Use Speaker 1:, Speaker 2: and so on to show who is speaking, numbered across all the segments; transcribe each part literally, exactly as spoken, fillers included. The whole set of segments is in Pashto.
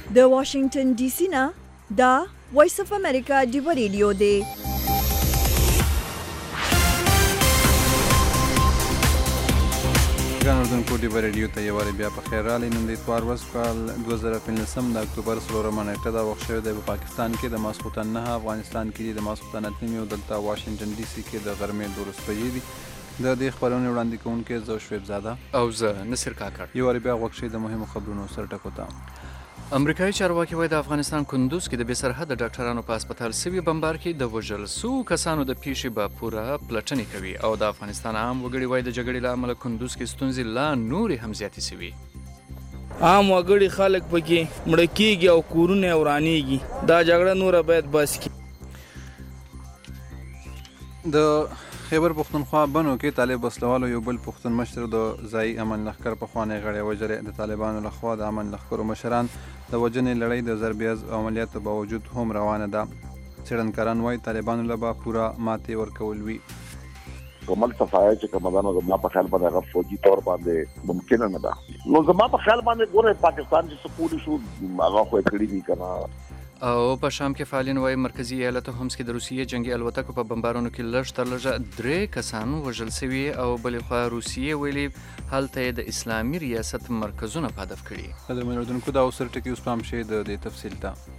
Speaker 1: د واشنگټن ډي سي نه دا وایس اف امریکا ډیو ریډیو دی.
Speaker 2: ګران اردوونکو ډیو ریډیو ته یو وارې بیا په خیر راغلی. نن د اتوار ورځ کال دوه زره پنځلسم د اکتوبر څلورمه نیټه ده. وخت شوی دی په پاکستان کې د ماسخوتن نهه، افغانستان کې د ماسخوتن اته نیمې او دلته واشنګټن ډي سي کې د غرمې دولس بجې دي. د دې خبرونې وړاندې کوونکی زه شعیب زاده
Speaker 3: او زه نصیر کاکړ.
Speaker 2: یو وارې بیا غوږ شئ د مهمو خبرونو سر ټکو ته.
Speaker 3: امریکایي چارواکي وایي د افغانستان کندوز کې د بې سرحده ډاکټرانو په هسپتال سوي بمبار کې د وژل سوو کسانو د پیښې به پوره پلټنې کوي او د افغانستان عام وګړي وایي د جګړې له امله کندوز کې ستونزې لا نورې هم زیاتې سوي.
Speaker 4: عام وګړي خلک پکې مړه کېږي او کورونه یې ورانېږي. دا جګړه نوره باید بس کړي.
Speaker 2: د خیبر پښتونخوا بنو کې طالب وسلوالو یو بل پښتون مشر د ځایي امن لښکر پخوانی غړی وژلی. د طالبانو لخوا د امن لښکرو مشران د وژنې لړۍ د ضربیز عملیاتو باوجود هم روانه ده. څېړنکاران وایي طالبانو له به پوره ماتې ورکول وي.
Speaker 5: کومل صفایه چې کومه ده نو زما په خیال باندې هغه فوجي طور باندې ممکنه نه ده. نو زما په خیال باندې ګوره پاکستان چې څه پولی شو هغه خو یې کړي دي که نه.
Speaker 3: او په شام کې فعالین وایي مرکزي ایالت هومس کې د روسیې جنګي الوتکو په بمبارونو کې لږ تر لږه درې کسان وژل سوي او بلې خوا روسیې ویلي هلته یې د اسلامي ریاست مرکزونه په هدف کړي.
Speaker 2: قدرمن اردوونکو دا اوس سر ټکي اوس پام شئ د دې تفصیل ته.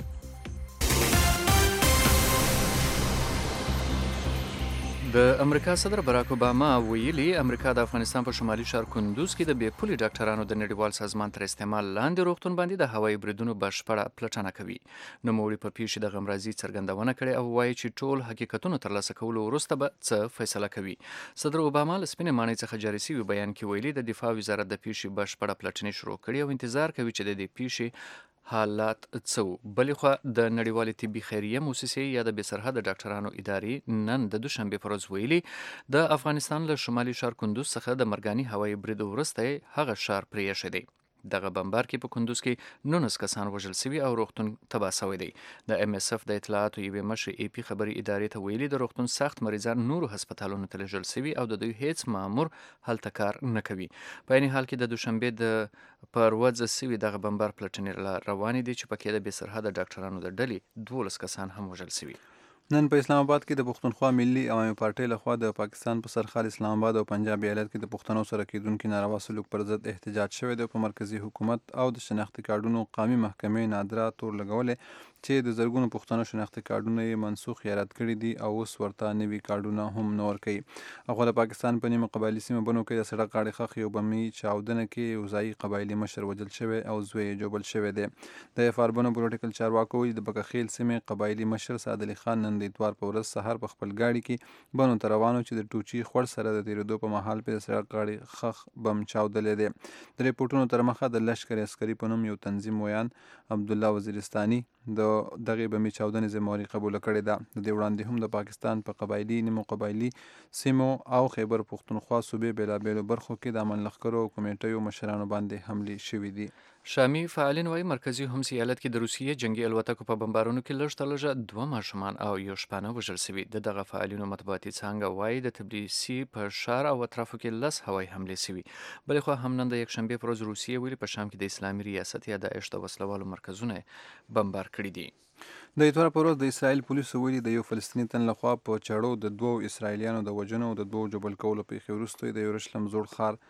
Speaker 3: د امریکا صدر براک اوباما ویلي امریکا د افغانستان په شمالي ښار کندوز کې د بې پولي ډاکټرانو د نړیوال سازمان تر استعمال لاندې روغتون باندې د هوایي بریدونو بشپړه پلټنه کوي. نوموړي په پیښې د غمرازي څرګندونه کړې او وایي چې ټول حقیقتونو ترلاسه کولو وروسته به څه فیصله کوي. صدر اوباما له سپینې ماڼۍ څخه جاري شوي بیان کې ویلي د دفاع وزارت د پیښې بشپړه پلټنې شروع کړې او انتظار کوي چې د دې پیښې حالات څه وو. بلې خوا د نړیوالې طبي خیریه موسسې یا د بې سرحده ډاکټرانو ادارې نن د دوشنبې په ورځ ویلي د افغانستان له شمالي ښار کندوز څخه د مرګاني هوایي برید وروسته هغه ښار پرې ایښی دی. دغه بمبار کې په کندوز کې نولس کسان وژل سوي او روغتون تباه سوی دی. د ام اس اف د اطلاعاتو یوې مشر ای پی خبري ادارې ته ویلي د روغتون سخت مریضان نورو هسپتالونو ته لیږل سوي او د دوی هیڅ مامور هلته کار نه کوي. په عین حال کې د دوشنبې د پر ورځ سوي دغه بمبار پلټنې روانې دي چې پکې د بې سرحده ډاکټرانو د ډلې دولس کسان هم وژل سوي.
Speaker 2: نن په اسلام آباد کې د پښتونخوا ملي عوامي پارټۍ لخوا د پاکستان په سرحال اسلام آباد او پنجاب ایالت کې د پښتنو سره کېدونکي ناروا سلوک پر ضد احتجاج شوی دی. په مرکزي حکومت او د شناختي کارډونو قومي محکمې نادره تور لګولې چې د زرګونو پښتنو شناختي کارډونه یې منسوخ یا رد کړي دي او اوس ورته نوي کارډونه هم نه ورکوي. هغه د پاکستان په نیمه قبایلي سیمه بنو کې د سړک غاړې ښخ یو بمي چاودنه کې یو ځایي قبایلي مشر وژل شوی او زوی یې ژوبل شوی دی. د اف آر بنو پولیټیکل چارواکو وایي د بکخیل سیمې قبایلي مشر سعد علي خان نن د اتوار په ورځ سهار په خپل گاډي کې بنو ته روانو چې د ټوچي خوړ سره د تیرېدو په مهال په سړک غاړې خخ بم چاودلی دی. د ریپورټونو تر مخه د لشکر عسکري په نوم یو تنظیم ویان عبدالله وزیرستاني د دغې بمي چاودنې ذمهواري قبوله کړې ده. د دې وړاندې هم د پاکستان په قبایلي نیمو قبایلي سیمو او خیبر پښتونخوا صوبې بېلابېلو برخو کې د امن لښکرو او کمیټیو مشرانو باندې حملې شوي دي.
Speaker 3: شامي فعالین وایي مرکزي هومس ایالت کې د روسیې جنګي الوتکو په بمبارونو کې لږ تر لږه دوه ماشومان او یو شپانه وژل سوي. د دغه فعالینو مطبوعاتي څانګه وایي د تبلیسي په ښار او اطرافو کې لس هوایي حملې سوي. بلې خوا هم نن د یکشنبې په ورځ روسیې ویلي په شام کې د اسلامي ریاست یا داعش د وسلوالو مرکزونه بمبار کړي دي.
Speaker 2: د اتوار په ورځ د اسرائیل پولیسو ویلي د یو فلسطیني تن لخوا په چړو د دوو اسرائیلیانو د وژنو او د دوو ژوبل کولو پیښې وروسته د یورشلم زوړ ښار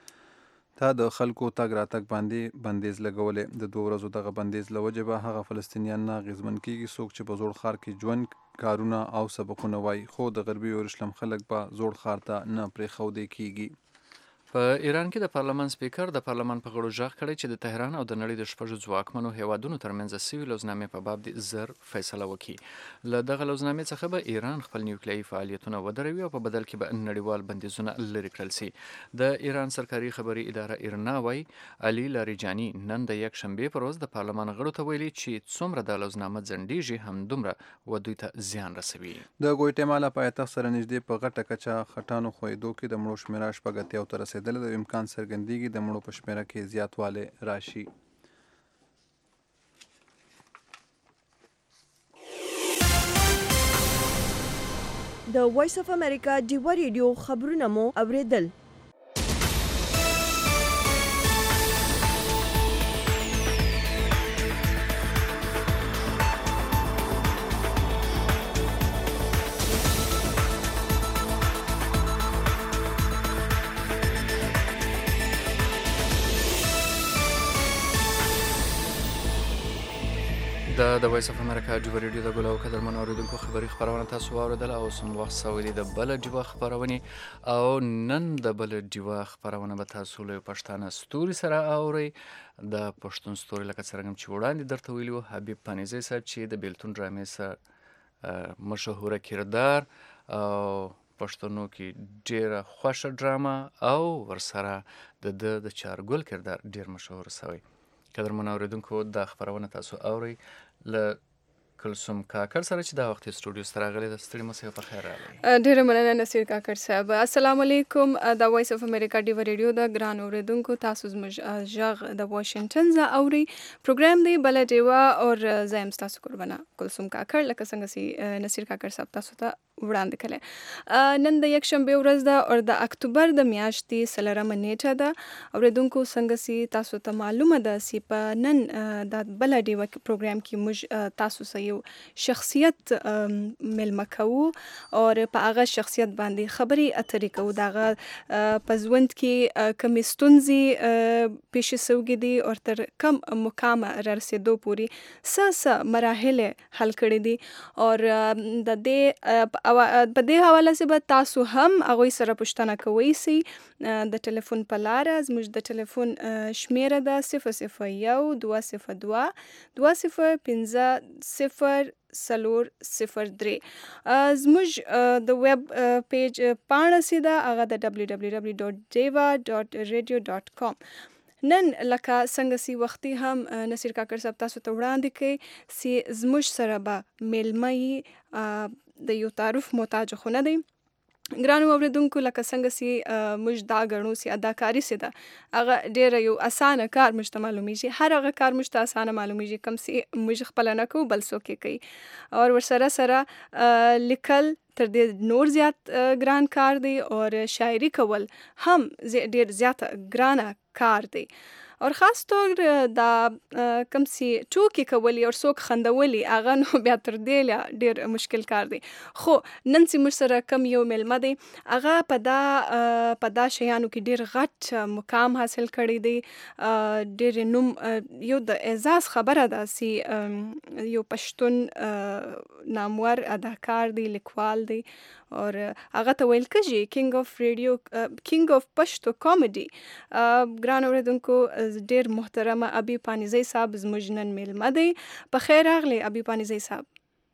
Speaker 2: ته د خلکو تګ راتګ باندې بندیز لګولې. د دوه ورځو دغه بندیز له وجې به هغه فلسطینیان نه اغېزمن کېږي څوک چې په زوړ ښار کې ژوند کارونه او سبقونه وایي، خو د غربي یورشلم خلک به زوړ ښار ته نه پرېښودی کېږي.
Speaker 3: په ایران کې د پارلمان سپیکر د پارلمان په غړو غږ کړی چې د تهران او د نړۍ د شپږو ځواکمنو هیوادونو ترمنځ سوي لوزنامې په باب د زر فیصله وکړي. له دغه لوزنامې څخه به ایران خپل نیوکلیایي فعالیتونه ودروي او په بدل کې به نړیوال بندیزونه لرې کړل سي. د ایران سرکاري خبري اداره ایرنا وایي علي لاریجاني نن د یکشنبې په ورځ د پارلمان غړو ته ویلي چې څومره د لوزنامه ځنډیږي همدومره و دوی ته زیان رسوي.
Speaker 2: د ګویټمالا پایتخت سره نږدې په غټه کچه خټانو ښویېدو کې د مړو شمېره شپږ اتیاو ته رسېدلې. د امکان څرګندېږي د مړو په شمېره کې زیاتوالی راشي.
Speaker 1: د وایس اف امریکا ډیو ریډیو خبرونه مو اوریدل.
Speaker 3: د وایس اف امریکا ډیو ریډیو د ګلو قدرمن اوریدونکو خبري خبرونه تاسو واوریدل او سم وخت سوي د بل ډیو خبرونه او نن د بل ډیو خبرونه به تاسو له پښتانه ستوري سره اوري د پښتون ستوري لکه څنګه چې وړاندې درته ویلو حبیب پانیزی صاحب چې د بیلتون ډرامې سره مشهوره کردار او پښتنو کې ډیره خوښه ډرامه او ورسره د د چارګل کردار ډیر مشهور شوی. قدرمن اوریدونکو دا خبرونه تاسو اورئ له کلثوم کاکړ سره چې دا وخت سټوډیو سره راغلی د ستړي مسیح په خیر راغلی.
Speaker 6: ډیره مننه نصیر کاکړ صاحب. السلام علیکم. د وایس اف امریکا ډیو ریډیو د ګران اوریدونکو تاسو زموږ ژغ د واشنگټن ز اوري پروګرام دی بل ډیوا او زم تاسو قربانه کلثوم کاکړ لکه څنګه سي نصیر کاکړ صاحب تاسو ته وړاندې کړل. نن د یک شنبه ورځ ده او د اکتوبر د میاشتې سلرمه نیټه ده. اوریدونکو څنګه سي تاسو ته معلومه ده سی په نن د بل ډیوا پروګرام کې موږ تاسو سره شخصیت ملمه کوو او په هغه شخصیت باندې خبري اترې کوو دغه په ژوند کې کوم ستونزې پیش سوګي دي او تر کم مقام رسیدو پوری ساسه مراحل حل کړې دي او د دې په دې حواله سره تاسو هم هغه سره پوښتنه کوئ سي د ټلیفون په لار زموږ د ټلیفون شمیره ده صفر صفر یو دوه صفر دوه دوه صفر پنځه صفر سلور صفر درې. زموږ د ویب پیج پاڼه سیده هغه د دبلیو دبلیو دبلیو ډاټ ډیوا ډاټ ریډیو ډاټ کام. نن لکه څنګه سی وختي هم نصیر کاکړ صاحب تاسو ته وړاندې کړي سی زموږ سره به میلمه د یو تعارف محتاج خو نه دی. ګرانو اوریدونکو لکه څنګه سی موږ دا غنو سی اداکاری سي ده هغه ډیر یو اسانه کار مشته معلومیږي. هر هغه کار مشته اسانه معلومیږي کم سی موږ خپل نه کو بل څوک کوي او ورسره سره لیکل تر دې نور زیات ګران کار دی او شاعري کول هم ډیر زیات ګران کار دی او خاص طور دا کم سی ټوکی کولی او څوک خندولی هغه نو بیا تر دې ډیر مشکل کار دی. خو نن سی موږ سره کم یو ملمه دی هغه په دا په دا شیانو کې ډیر غټ مقام حاصل کړی دی. ډیر نوم یو د اعزاز خبره ده سی یو پښتون نامور اداکار دی لیکوال دی او هغه ته ویل کېږي کینګ اف ریډیو کینګ اف پښتو کامیډي. ګران اوریدونکو ډیر محترمه ابي پانیزی صاحب زموږ نن میلمه دی. په خیر راغلی ابي پانیزی صاحب.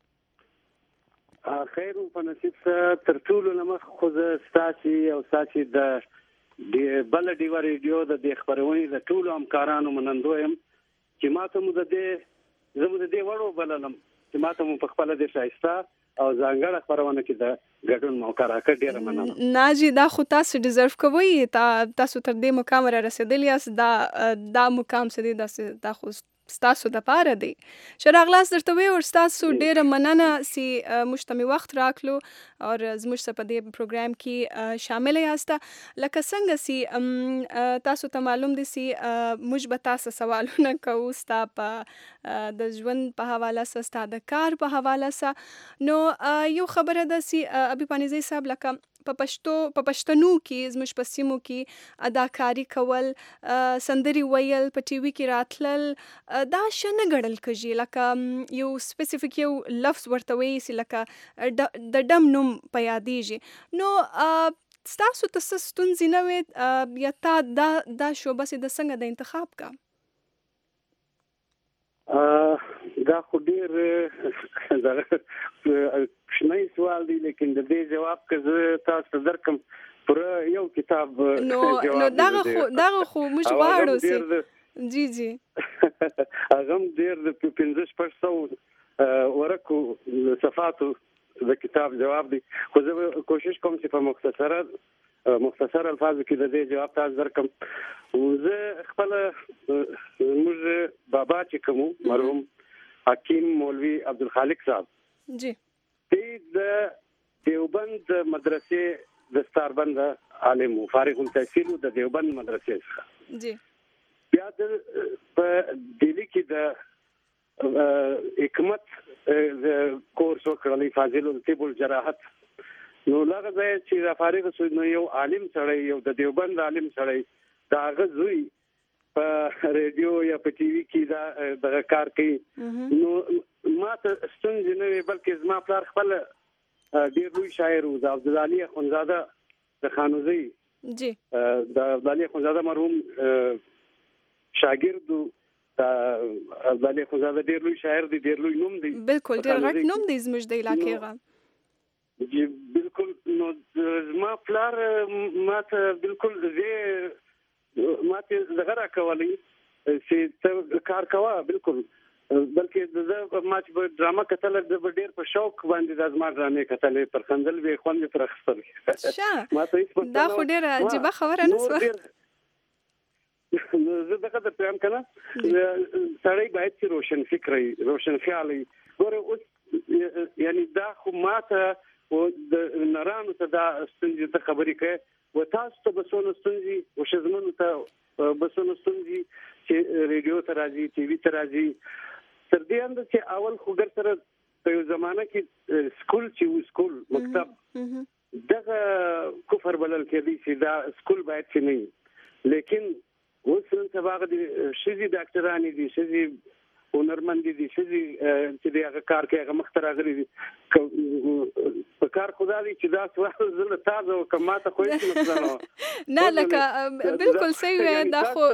Speaker 7: خیر په نصیب تر ټولو لمخ خو ستاسي او ستاسي د بل ډیوا ریډیو د خبرونې د ټولو همکارانو منندو يم چې ماته مو د دې زموږ د دې وړو بللم چې ماته مو په خپل د شایسته او ځانګړی خبرونه کې د ګډون موقع راکړه. ډیره مننه.
Speaker 6: ناجی دا خو تاسو ډیزرف کوئ تاسو تر دې مقام را رسیدلی یاست. دا دا مقام سدي دا خو ستاسو د پاره دی. شراغلاس درته وی او تاسو ډیره مننه سی مجتمعي وخت راکلو او زموږ سره په دې پروګرام کې شامل یاست. لکه څنګه سی تاسو ته معلوم دي سی موږ به تاسو سوالونه کوو ستا په د ژوند په حواله سره ستا د کار په حواله سره. نو یو خبره ده سی ابي پانیزی صاحب لکه په پښتو په پښتنو کې زموږ په سیمو کې اداکاری کول سندري ویل په ټي وي کې راتلل دا شنه ګړل کېږي لکه یو سپیسیفیک یو لفظ ورته وایي سی لکه د ډم نوم په یادېږي. نو ستاسو ته څه ستونزې نه وې یا تا دا دا شوبه سي د څنګه د انتخاب کا؟
Speaker 7: دا خو ډیر شنه سوال دی لیکن د دې جواب که زه تاسو درکم پر یو کتاب
Speaker 6: نو نو دغه خو دغه خو موږ غواړو سي جی جی
Speaker 7: هغه ډیر د پنځه شپږ سوه ورکو صفحاتو د کتاب جواب دی. خو زه کوشش کوم چې په مختصره مختصر الفاظ کې د دې جواب تاسو درکم. زه خپل موږ بابا چې کوم مرحوم حکیم مولوی عبدالخالق صاحب
Speaker 6: جی
Speaker 7: د دیوبند مدرسې د ستاربند عالم فارغ التحصیل د دیوبند مدرسې څخه
Speaker 6: جی
Speaker 7: بیا د په دلی کې د حکمت کورس وکړلی فاضل الطب الجراحت. نو لږ ځای چې فارغ شو نو یو عالم سره یو د دیوبند عالم سره دا غزوی په ریډیو یا په ټي وي کې دا دغه کار کوي نو ما ته ستونزې نه وي بلکې زما پلار خپل ډېر لوی شاعر و د عبدالعلي اخندزاده د خانوزۍ
Speaker 6: جی
Speaker 7: د عبدالعلي اخندزاده مرحوم شاګرد و د عبدالعلي اخندزاده ډېر لوی شاعر دی ډېر لوی نوم دی
Speaker 6: بالکل ډېر غټ نوم دی زموږ د علاقې غا
Speaker 7: جی بالکل نو زما پلار ما ته بالکل زه ما ته دغه راکولی چې ته کار کوه بالکل بلکې زه ما چې په ډرامه کتل د ډېر په شوق باندې د ازما ډرامې کتلې پر خندل به خوند پر اخستل
Speaker 6: شه دا خو ډېر عجیبه خبره نه سوه زه دغه ته پام کنه سړی باید چې روشن فکري روشن خیالي ګوره اوس یعنی دا خو ماته او د نرانو ته دا ستونزې ته خبرې کوي و تاسو ته بسونه ستونزې او شزمنو ته بسونه ستونزې چې ریډیو ته راځي ټي وي ته راځي تر دې اند چې اول خو ګر سره په یو زمانہ کې سکول چې و سکول مکتب دغه کفر بلل کېدی چې دا سکول باید چې نه لیکن اوس سبا د شذي ډاکټرانی دي شذي هنرمند دي شذي چې دغه کار کوي هغه مخترع غري دي په کار خدا دي چې دا سوال زله تازه او کماته خو هیڅ مثلا نه لکه بالکل صحیح دا خو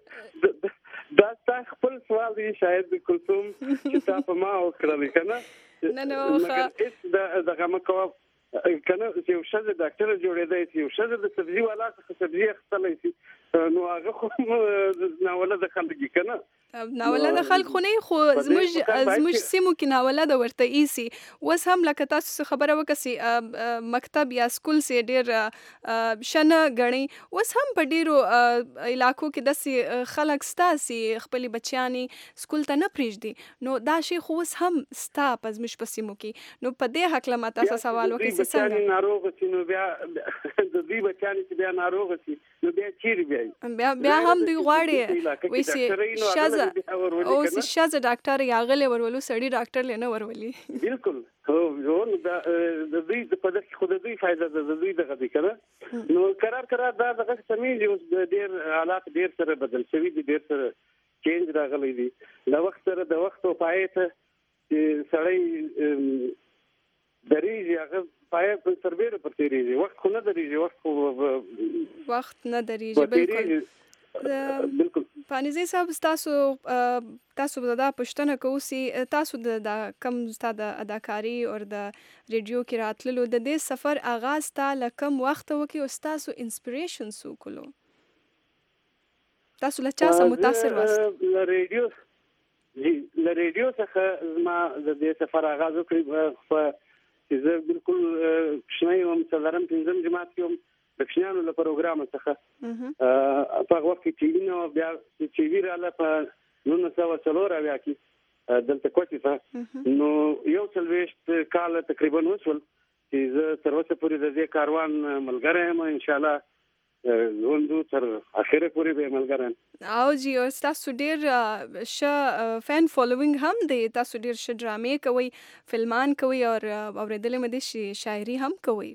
Speaker 7: دا تاسو خپل سوال دی شاید کلثوم چې تاسو ما وکړل کنه
Speaker 6: نه نو
Speaker 7: ښه دا دغه مکو کنه چې یو شذ ډاکټر جوړېدای شي یو شذ د سبزی والا څخه سبزی اخستلای شي نو هغه خو ناوله د خلک کنه
Speaker 6: ناوله د خلک خو نه خو زموږ زموږ سیمو کې ناوله د ورته ایسي وس هم لکه تاسو خبره وکسي مکتب یا سکول سي ډیر شنه غني وس هم په ډیرو علاقو کې د خلک ستاسي خپل بچیانی سکول ته نه پریږدي نو دا شی خو وس هم ستا پزمش په سیمو کې نو په دې حق لمه تاسو سوال وکړئ چې څنګه
Speaker 7: ناروغ شي نو بیا د دې بچیانی چې بیا ناروغ شي نو بیا چیرې
Speaker 6: بیا بیا هم دوی غواړي وایي چې شازه او چې شازه ډاکټر یاغله ورولو سړی ډاکټر لنه ورولي
Speaker 7: بالکل هو یو د دې په دغه خود دوی فائدہ د دوی دغه دي کنه نو قرار قرار دا دغه سمې اوس ډیر حالات ډیر سره بدل شوی دي ډیر سره چینج راغلی دي د وخت سره د وخت او پایته چې سړی دریږي هغه پای په سربېره پر تیریږي وخت خو نه دریږي وخت خو
Speaker 6: وخت نه دریږي بالکل
Speaker 7: بالکل
Speaker 6: پانیزي صاحب تاسو تاسو دا پښتنه کوسي تاسو د کم ستاد اداکاری او د ریډیو کې راتللو د دې سفر آغاز تا لکم وخت وکي او تاسو انسپریشن سو کولو تاسو له چا سره متاثر واست
Speaker 7: له ریډیو جی له ریډیو څخه ما د دې سفر آغاز وکړ په چې زه بالکل شنه یم څلورم پنځم جماعت کې یم د کښنانو له پروګرام څخه په وخت کې چې نو بیا چې ویراله په نو څو څلور اویا کې دلته کوټې ته نو یو څلويشت کال تقریبا وشول چې زه تر اوسه پورې د دې کاروان ملګری یم ان شاء الله زوندو تر اخره پورې به ملګری
Speaker 6: او جی او تاسو ډیر ش فین فالوینګ هم دی تاسو ډیر ش ډرامې کوي فلمان کوي او اوریدل مې دي شاعري هم کوي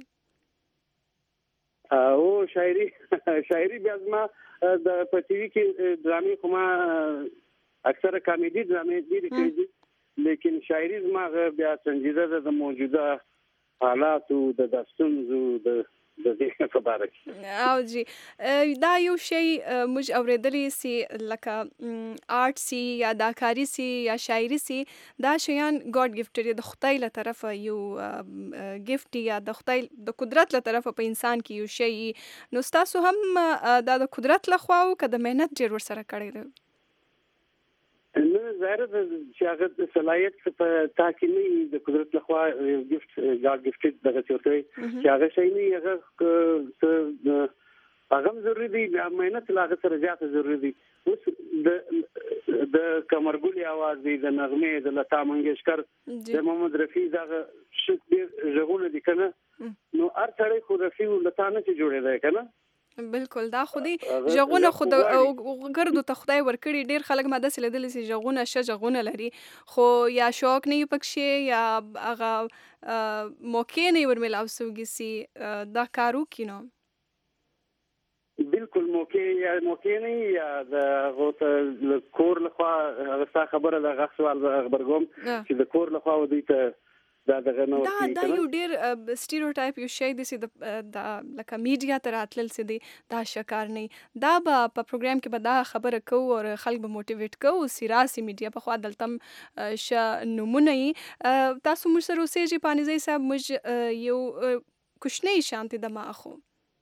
Speaker 7: او شاعري شاعري بیا ما د پټیوي کې ډرامې کومه اکثر کامیډي ډرامې دي کوي لیکن شاعري ما بیا څنګه د موجوده حالاتو د داستانو د د دې خبره
Speaker 6: او جی دا یو شی موږ اوریدلې سي لکه آرټ سي یا اداکاری سي یا شاعري سي دا شیان ګاډ گیفټ د خدای له طرفه یو گیفت یا د خدای د قدرت له طرفه په انسان کې یو شی نو تاسو هم دا د قدرت له خوا او د مهنت ډیر ور سره کړی دی
Speaker 7: نو زهره چې هغه صلاحیت په تاکینی د قدرت لخوا گیفت ګاډ گیفټ دغه چورته چې هغه شي نه هغه هغه ضروري دی مهنت لاغه سره زیاته ضروري دي اوس د د کمرګولي आवाज دی د نغمه د لتا منګیشکر د محمد رفیع دغه شکر ژغونه دي کنه نو هر څړې خو رفیع لتا نه جوړې ده کنه
Speaker 6: بالکل دا خودي ژغونه خود ګردو ته خدای ورکړي ډیر خلک ماده سلیدل سي ژغونه ش ژغونه لري خو یا شوق نه پکښي یا هغه موقع نه ورملاو سوګي سي دا کارو کینو
Speaker 7: بالکل موقع یا موقع نه یا د غوته کور لخوا هغه خبره د غږ سوال خبرګوم چې د کور لخوا ودی ته دا دغه نو
Speaker 6: دا دا یو ډیر سټیریوټایپ یو شی دی چې د لکه میډیا تر اتلل سي دی دا شکار نه دا به په پروګرام کې به دا خبره کوو او خلک به موټیویټ کوو سیراسي میډیا په خوا دلتم ش نمونه تاسو موږ سره اوسېږي پانیزي صاحب موږ یو کوشنی شانتي د ماخو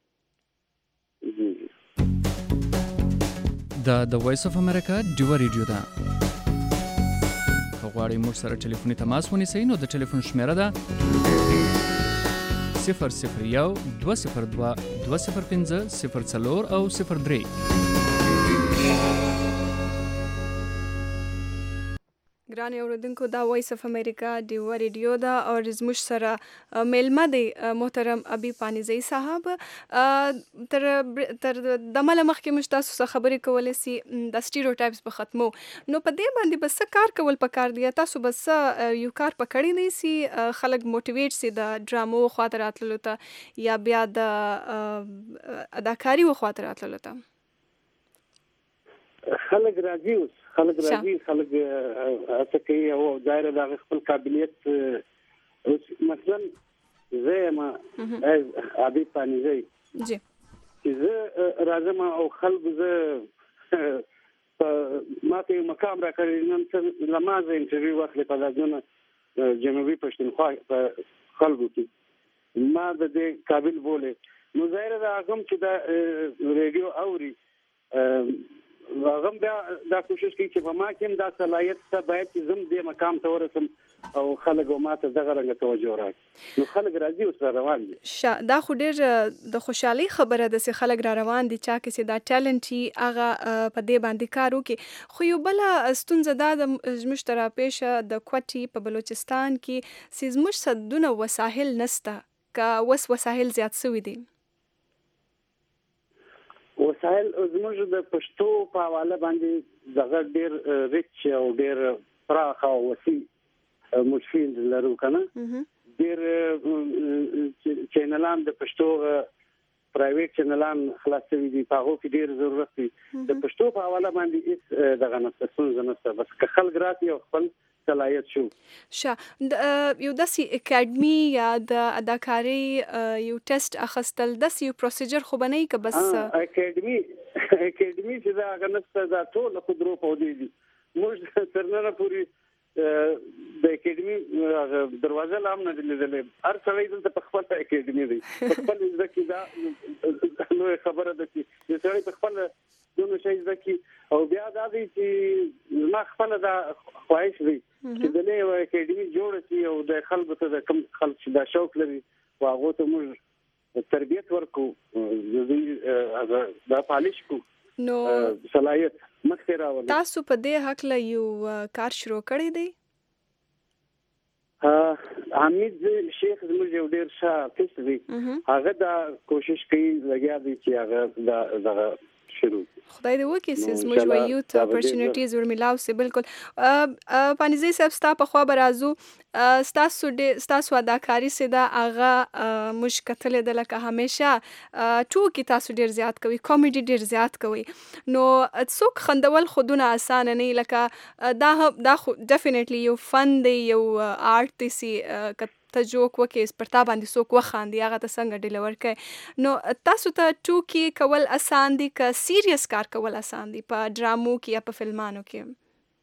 Speaker 3: دا د وایس اف امریکا ډیو ریډیو ده غواړئ موږ سره ټلیفوني تماس ونیسئ نو د ټلیفون شمیره ده صفر صفر یو دوه صفر دوه دوه صفر پنځه صفر څلور او صفر درې
Speaker 6: ګران اوریدونکو دا وایس اف امریکا ډیو ریډیو دا او زموږ سره میلمه دی محترم ابي پانیزي صاحب تر تر د مل مخکې مش تاسو څخه خبرې کولې سي د سټیریوټایپس په ختمو نو په دې باندې بس کار کول پکار دی تاسو بس یو کار پکړی نه سي خلک موټیویټ سي د ډرامو خاطرات لته یا بیا د اداکاری خاطرات لته
Speaker 7: خلک راځي اوس خلک راځي خلک هڅه کوي او دایره د خپل قابلیت اوس مثلا زه ما ابي پانیزي
Speaker 6: جی
Speaker 7: زه راځم او خلک زه ما ته مقام را کړی نن څه لمازه انټرویو واخلې په دغه جنوبي پښتونخوا په خلکو کې ما د دې قابل بوله نو ظاهر دا کوم چې دا ریډیو اوري هغه بیا دا کوشش کوي چې په ما کې دا صلاحیت ته باید چې زم دې مقام ته ورسم او خلک ماته دغه رنګ توجه راکړي نو خلک راځي او سره روان دي
Speaker 6: دا خو ډېر د خوشحالي خبره ده چې خلک را روان دي چا کې دا ټالنت هغه په دې باندې کار وکړي خو یو بل ستونزه دا د زموږ تر پیښه د کوټي په بلوچستان کې چې زموږ صدونه وسایل نسته که وس وسایل زیات سوي دي
Speaker 7: وسایل زموږ د پښتو په حواله باندې دغه ډېر ریچ او ډېر پراخ او وسیع مشفیل لرو کنه ډېر چینلان د پښتو پرایویټ چینلان خلاصوي دي په هغه کې ډېر ضرورت دی د پښتو په حواله باندې هیڅ دغه نه څه نه بس که خلک راځي او خپل صلاحیت شو
Speaker 6: شه یو داسې اکیډمي یا د اداکاری یو ټیسټ اخستل داسې یو پروسیجر خو بنئ که بس
Speaker 7: اکیډمي اکیډمي چې دا غنسته دا ټول خو درو په دی دي موږ ترنه پوری د اکیډمي دروازه لام نه لیدلې هر څړې دلته په خپل اکیډمي دی په خپل ځکه دا نو خبره ده چې د څړې په خپل دونو شي ځکه او بیا دا دی چې ما خپل دا خواهش دی چې د له اکیډمي جوړ شي او د خلکو ته د کم خلک دا شوق لري واغه ته موږ تربیت ورکو د دا پالیش کو
Speaker 6: نو
Speaker 7: صلاحیت مخته راول
Speaker 6: تاسو په دې حق له یو کار شروع کړی دی
Speaker 7: حمید شیخ زموږ یو ډیر ښه پیس دی هغه دا کوشش کوي لګیا دی چې هغه دا دغه شروع
Speaker 6: خدای دې وکړي چې زموږ و یوت اپورچونټیز ورملاو سي بالکل پانیزي صاحب ستا په خوا برازو ستاسو ستاسو اداکاری سي دا هغه مشکتل د لکه همیشه ټوکی تاسو ډیر زیات کوي کامیډي ډیر زیات کوي نو څوک خندول خودونه اسانه نه لکه دا دا ډیفینیټلی یو فن دی یو آرت دی سي ته جوک وکې پرتا باندې څوک وخاندي هغه ته څنګه ډیلیور کوي نو تاسو ته ټوکی کول اسان دي که سیریس کار کول اسان دي په ډرامو کې یا په فلمانو کې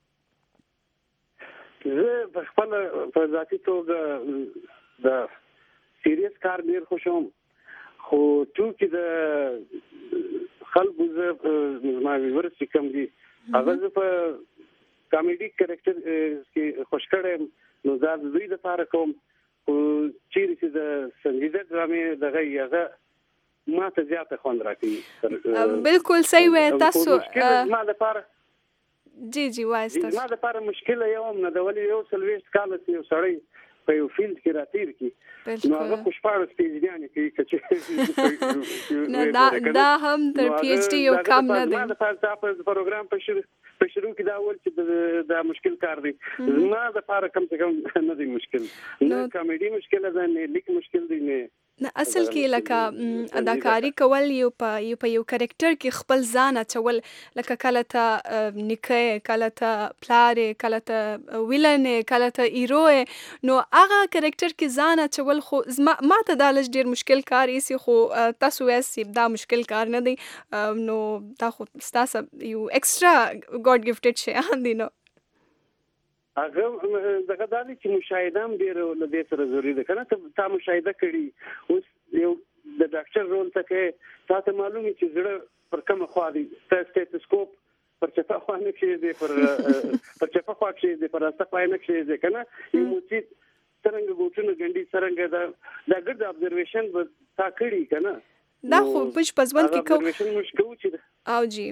Speaker 7: زه په خپل په ذاتي توګه د سیریس کار ډیر خوشوم خو ټوکی د خلکو زه ما ورسې کم دي هغه زه په کامیډي کریکټر کې خوش کړم نو دا د دوی لپاره کوم او چې د سنجیده ډرامې دغه یغه ما ته زیاته خوند راکړي
Speaker 6: بالکل صحیح وای تاسو
Speaker 7: ما لپاره
Speaker 6: جی جی وای تاسو
Speaker 7: ما لپاره مشکل یو نه د ولې یو سلويست کال یو سړی په یو فیلډ کې راتیر کی نو هغه خوشاله سټیجیان کې چې
Speaker 6: نه دا دا هم تر پی ایچ ډی یو کم نه دی
Speaker 7: ما د تاسو پروګرام په شروع په شروع کې دا ول چې دا مشکل کار دی ما د لپاره کم څه کم نه دی مشکل نه کامیډي مشکل ده نه لیک مشکل دی نه
Speaker 6: نه اصل کې لکه اداکاری کول یو په یو په یو کریکټر کې خپل ځان اچول لکه کله ته نیکه کله ته پلار کله ته ویلن کله ته هیرو نو هغه کریکټر کې ځان اچول خو ما ته دا لږ ډیر مشکل کار ایسي خو تاسو وایي دا مشکل کار نه دی نو دا خو تاسو یو ایکسترا ګاډ گیفټډ شی اندي نو
Speaker 7: هغه دغه د دې مشاهده هم ډیر له دې سره ضروري ده کنه ته تا مشاهده کړي اوس یو د ډاکټر رول ته کې تاسو معلومه چې زړه پر کومه خوا دی سټیتوسکوپ پر چپه خوا نه کېږي پر پر چپه خوا کېږي پر راسته خوا نه کېږي کنه یو موتی څنګه ګوتونه ګنډي څنګه دا د ګډ ابزرویشن به تا کړی کنه
Speaker 6: دا خو پښ پزون کې کو
Speaker 7: ابزرویشن مشکو چې
Speaker 6: او جی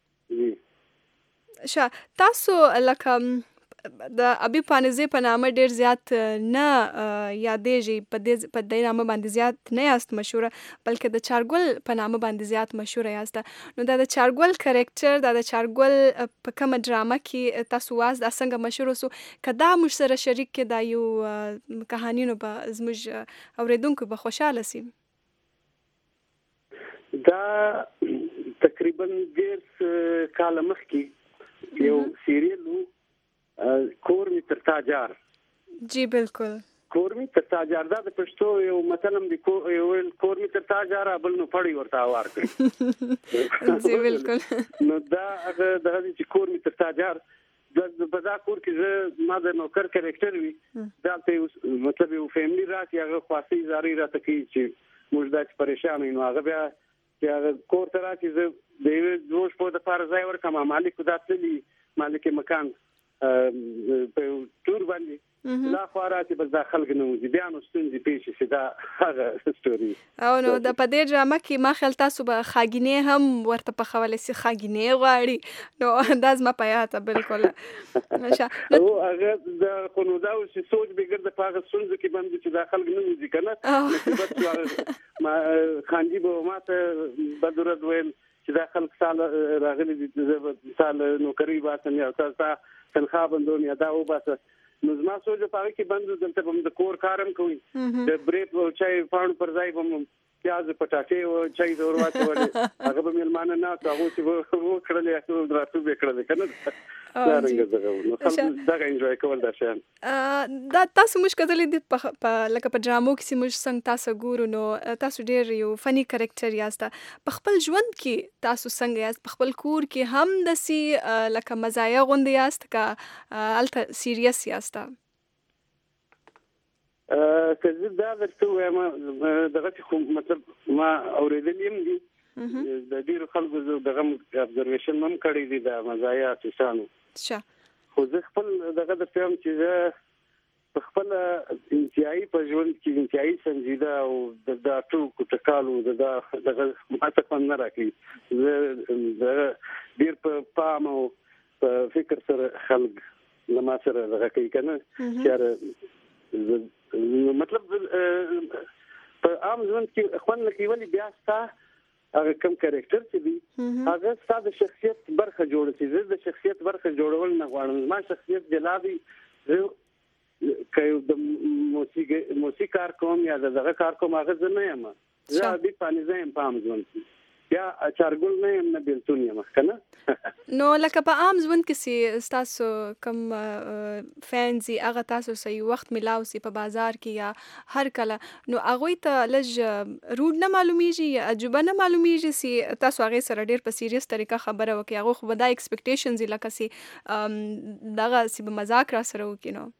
Speaker 6: شا تاسو لکه د ابي پانزي په نامه ډیر زیات نه یادېږي په دې په دې نامه باندې زیات نه یاست مشهوره بلکې د چارګل په نامه باندې زیات مشهوره یاست نو دا د چارګل کریکټر دا د چارګل په کومه ډرامه کې تاسو واز د څنګه مشهور سو کدا مش سره شریک کې دا یو کہانیونو به زموږ اوریدونکو به خوشاله سي
Speaker 7: دا تقریبا ډیر کال مخکې یو سیریل کور می تر تاجار
Speaker 6: جی بالکل
Speaker 7: کور می تر تاجار دا د پښتو یو متلم دی یو کور می تر تاجار بل نو پړی ورته وار کړی
Speaker 6: جی بالکل
Speaker 7: نو دا هغه د چې کور می تر تاجار د بازار کور کې ما د نوکر کریکټر وی دا ته مطلب یو فیملی راځي هغه خاصي زاري راته کی چې موږ د پریشان نو هغه بیا چې هغه کور ته راځي د یو جوش په د فارزای ورکه مالک داتلی مالک مکان په تور باندې لا خوراتي بس داخل غنو بیا نو ستونزې پیښ شي دا هغه ستوري
Speaker 6: او نو د پدې ډرامه کې ما خیال تاسو به خاګینه هم ورته په خوله سي خاګینه غواړي نو انداز ما پیاته بالکل
Speaker 7: او هغه د قانودا او سوچ بغیر د پاغه ستونزې کې باندې چې داخل غنو دي کنه بس ما خاندي به ماته بدرد وین چې داخل سال راغلي دي سال نوکری واسه یا تاسو تنخواه بندون یا دا او باسه نو زما سوچ په هغه کې بندو دلته هم د کور کارم کوي د بریک او چای پاڼو پر ځای هم پیاز پټاټې او چای د ورواته ولې هغه به ملمانه نه تاسو چې وو کړلې تاسو دراتو به کړل کنه دا رنګ زغو نو خلک دا انجوای کول دا شان
Speaker 6: دا تاسو مش کتلې د په لکه په ډرامو کې مش څنګه تاسو ګورو نو تاسو ډیر یو فنی کریکټر یاست په خپل ژوند کې تاسو څنګه یاست په خپل کور کې هم د سي لکه مزایا غوند یاست کا الته سیریس یاست
Speaker 7: ا کله دا درته وایم دغه خو مطلب ما اوریدل یم دي د ډیر خلکو دغه ابزرویشن هم کړی دي د مزایا تاسو
Speaker 6: شه
Speaker 7: خو زه خپل دغه درته هم چې په خپل انتهایی په ژوند کې انتهایی سنجیده او د ټکو ټکالو د دغه ماته پن نه راکړي زه ډیر په پام او په فکر سره خلک لما سره دغه کوي کنه چې مطلب په عام ژوند کې خوان لکه ویلي بیا ستا هغه کم کریکټر چې دی هغه ستا د شخصیت برخه جوړ شي زه د شخصیت برخه جوړول نه غواړم ما شخصیت جلادي زه کایو د موسیقي موسیقار کوم یا دغه کار کوم هغه زه نه یم زه به پانی زم پام ژوند یا چارګل نه یم نه بیلتون یم کنه
Speaker 6: نو لکه په عام ژوند کې سي تاسو کم فانزي هغه تاسو سي وخت ملاو سي په بازار کې یا هر کله نو هغه ته لږ روډ نه معلومیږي یا عجيبه نه معلومیږي سي تاسو هغه سره ډیر په سیریس طریقه خبره وکي هغه خو بدای ایکسپیکټیشنز لکه سي دغه سي په مزاق را سره وکي نو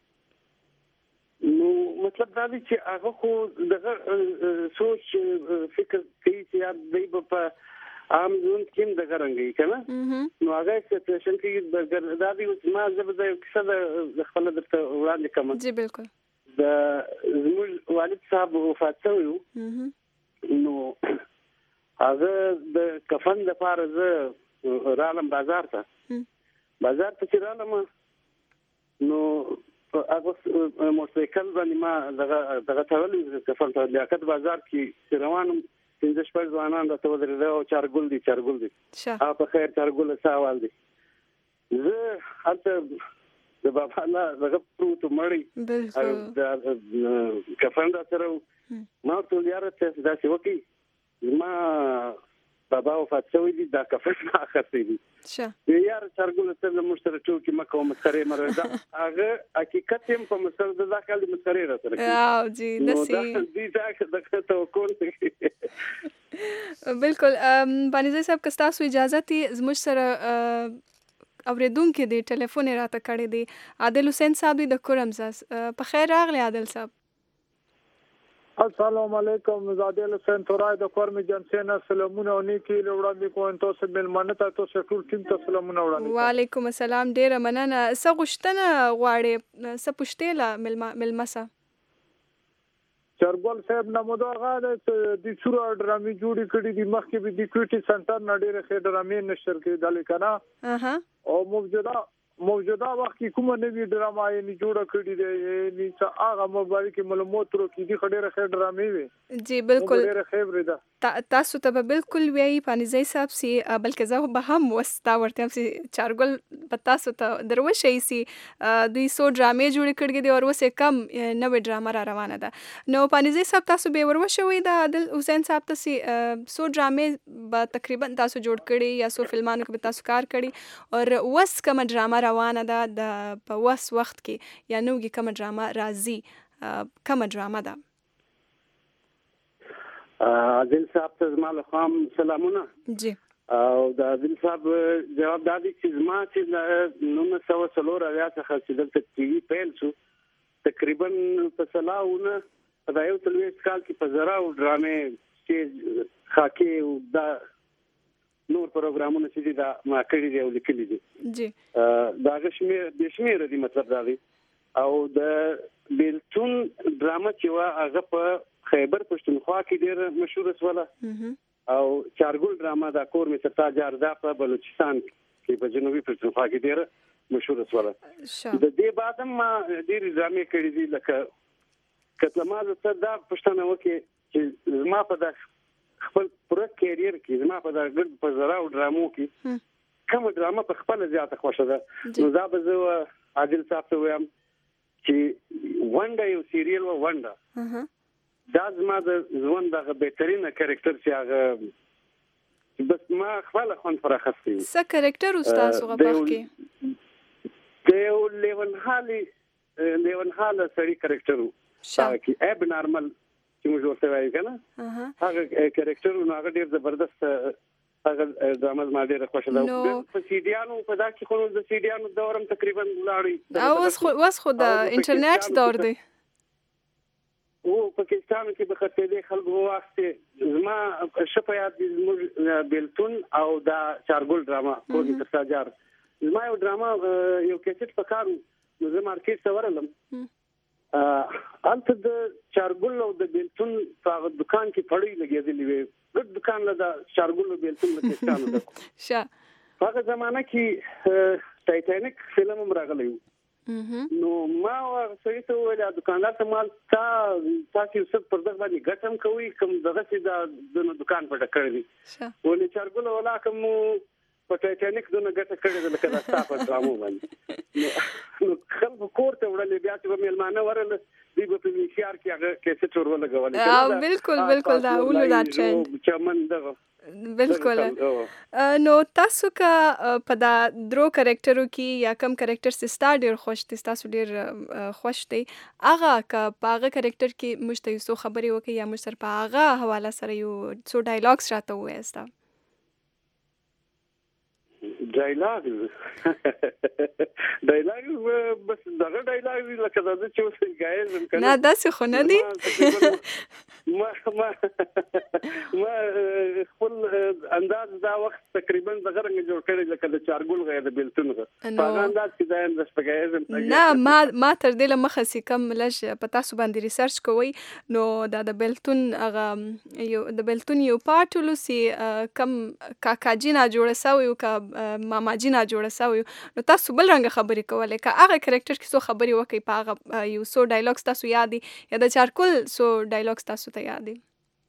Speaker 7: نو مطلب دا دی چې هغه خو دغه سوچ فکر کوي چې دی په عام ژوند کې د غرنګي کنه نو هغه سټیشن کې دا دی ما زبده کیسه د خپل درته وړاندې کوم
Speaker 6: جی بالکل
Speaker 7: د زموږ والد صاحب وفات شوی نو هغه د کفن د فارزه رالم بازار ته بازار ته چې رالم نو هغه موټرسایکل باندې ما دغه دغه تړلې کفن ته لیاقت بازار کې روانم پنځه شپږ ځوانان راته ودرېدل او چارګل دي چارګل دي ها په خیر چارګل سوال دي زه هلته د بابا الله دغه پروت مړی
Speaker 6: بالکل
Speaker 7: د کفن را سره ما ورته یاره ته داسې وکړي ما بابا وفات شوی دی دا کفن ما اخیستی دی
Speaker 6: ښه
Speaker 7: یاره چارګله ته زموږ سره ټوکې مه کوه مسخرې مه راځه هغه حقیقت هم په مسر د دا کال د مسخرې راسره کوي
Speaker 6: او جی داسې
Speaker 7: دې دا د توقع
Speaker 6: بالکل بانیزه صاحب که ستاسو اجازه تي زموږ سره اوریدونکو دی ټلیفون راته کړی دی عادل حسین صاحب دی د کورمزاس په خیر راغلی عادل صاحب
Speaker 8: السلام علیکم عادل حسین تورای د کورم جنسینا سلامونه او نیکی لوړاندې کوم تاسو ملمنه تاسو ټول ټیم ته سلامونه وړاندې
Speaker 6: وعلیکم السلام ډیره مننه څه غوښتنه غواړې څه پوښتنه ملمسه
Speaker 8: چرګول صاحب نمودا غاده د څورا ډرامې جوړې کړې دي مخکې به د کوټي سنټر نړۍ ښه ډرامې نشر کېدل کنه
Speaker 6: اها
Speaker 8: او موجوده موجوده وخت کې کومه نوې ډرامه یې جوړه کړې ده یې چې هغه مبارک معلومات ورو کې دي خډيره ښه ډرامې وي
Speaker 6: جی بالکل
Speaker 8: ډیره خبره ده
Speaker 6: تاسو ته بالکل وی پانیزي صاحب سي بلکې زه به هم وستا ورته سي چارګل پتا سو ته دروشي سي دوی سو ډرامې جوړ کړګي دي او وسه کم نوې ډرامه را روانه ده نو پانیزي صاحب تاسو به وروشوي د عادل حسین صاحب ته سي سو ډرامې به تقریبا تاسو جوړ کړي یا سو فلمانو کې تاسو کار کړي او وس کم ډرامه روانه ده د په وس وخت کې یا نوې کم ډرامه راځي کم ډرامه ده
Speaker 7: عادل صاحب ته زما له خوا سلامونه
Speaker 6: جی
Speaker 7: او د عادل صاحب جواب دا دی چې زما چې نو سو څلور اویا څخه چې دلته ټي وي پیل شو تقریبا په سلاونه په یو تلويز کال کې په زرا او ډرامې چې خاکي او دا نور پروګرامونه چې دا ما کړی دی او لیکلي دي
Speaker 6: جی
Speaker 7: دا غشمه د شمیر دی مطلب دا دی او د بیلتون ډرامه چې وا هغه په خیبر پښتونخوا کې ډېر مشهور شوله او چارګل ډرامه دا کور می ستا جاردا په بلوچستان کې په جنوبي پښتونخوا کې ډېر مشهور شوله د دې بعد ما ډېر ډرامې کړې دي لکه کله ما زه دا پښتنه وکي چې ما په دا خپل پوره کیریر کې زما په دا ګډ په زرا او ډرامو کې کوم ډرامه په خپل زیاته خوښه ده نو دا به زه عادل صاحب ته وایم چې ونډه یو سیریل و ونډه دا زما د ژوند دغه بهترینه کریکټر چې هغه بس ما خپل خون پر اخستې
Speaker 6: څه کریکټر استاد هغه په کې
Speaker 7: یو لیون حالي لیون حاله سړی کریکټر و چې اب نارمل چې موږ ورته وایو کنه هغه کریکټر نو هغه ډیر زبردست هغه ډرامه ما ډیره خوښه ده په سیډیانو په دا کې خو د سیډیانو دورم تقریبا لاړی
Speaker 6: او اوس خو اوس خو د انټرنیټ دور دی
Speaker 7: او پاکستان کې به خطرې خلکو واسطه زما شپه یاد زموږ بیلتون او دا چارګل ډرامه کوم ترساجار زما یو ډرامه یو کیسټ پکارو نو زه مارکیټ ته ورلم البته د چارګل او د بیلتون په دکان کې پړې لګېدلې وي ګډ دکان له چارګل او بیلتون له کیسټانو ده
Speaker 6: شه
Speaker 7: هغه زمانہ کې ټایټانیک فلم هم راغلی نو ما ورسره ته ویل دکاندار ته مال تا تاسو څه پر دغه باندې ګټم کوي کوم دغه چې د دکان په ډکړې دي ولې چارګل ولا کوم په ټایټانیک دونه ګټه کړې ده لکه دا تاسو ډرامو باندې نو خلکو کوړه وړلې بیا چې مېلمانه ورل دی په میشار کې هغه کیسه ټور ولګول
Speaker 6: او بالکل بالکل دا اولو دا ټرند
Speaker 7: چمن دغه
Speaker 6: بالکل نو تاسو کا په دا درو کریکټرو کې یا کم کریکټر ستا ډیر خوښ دي تاسو ډیر خوښ دي هغه کا پاغه کریکټر کې مشته یو خبري وکي یا مشر پاغه حواله سره یو څو ډایلاګز راته وایستا
Speaker 7: ډایلاګ ډایلاګ بس دغه ډایلاګ لکه دا چې اوس غایل
Speaker 6: نه داسې خو نه دي
Speaker 7: ما ما ما خپل انداز دا وخت تقریبا دغه رنګ جوړ کړی لکه د چارګل غیا د بیلتون غا په انداز کې دا انداز پګایزم
Speaker 6: نه ما ما تر دې له مخه سي کم لږ پتا سو باندې ریسرچ کوي نو دا د بیلتون هغه یو د بیلتون یو پارټولو سي کم کاکاجینا جوړه ساوي او کا ماما جینا جوړه ساوي نو تاسو بل رنګ خبرې کولای کا هغه کریکټر کې سو خبرې وکي په هغه یو سو ډایلاګز تاسو یاد دي یا د چارکول سو ډایلاګز تاسو ته یاد دي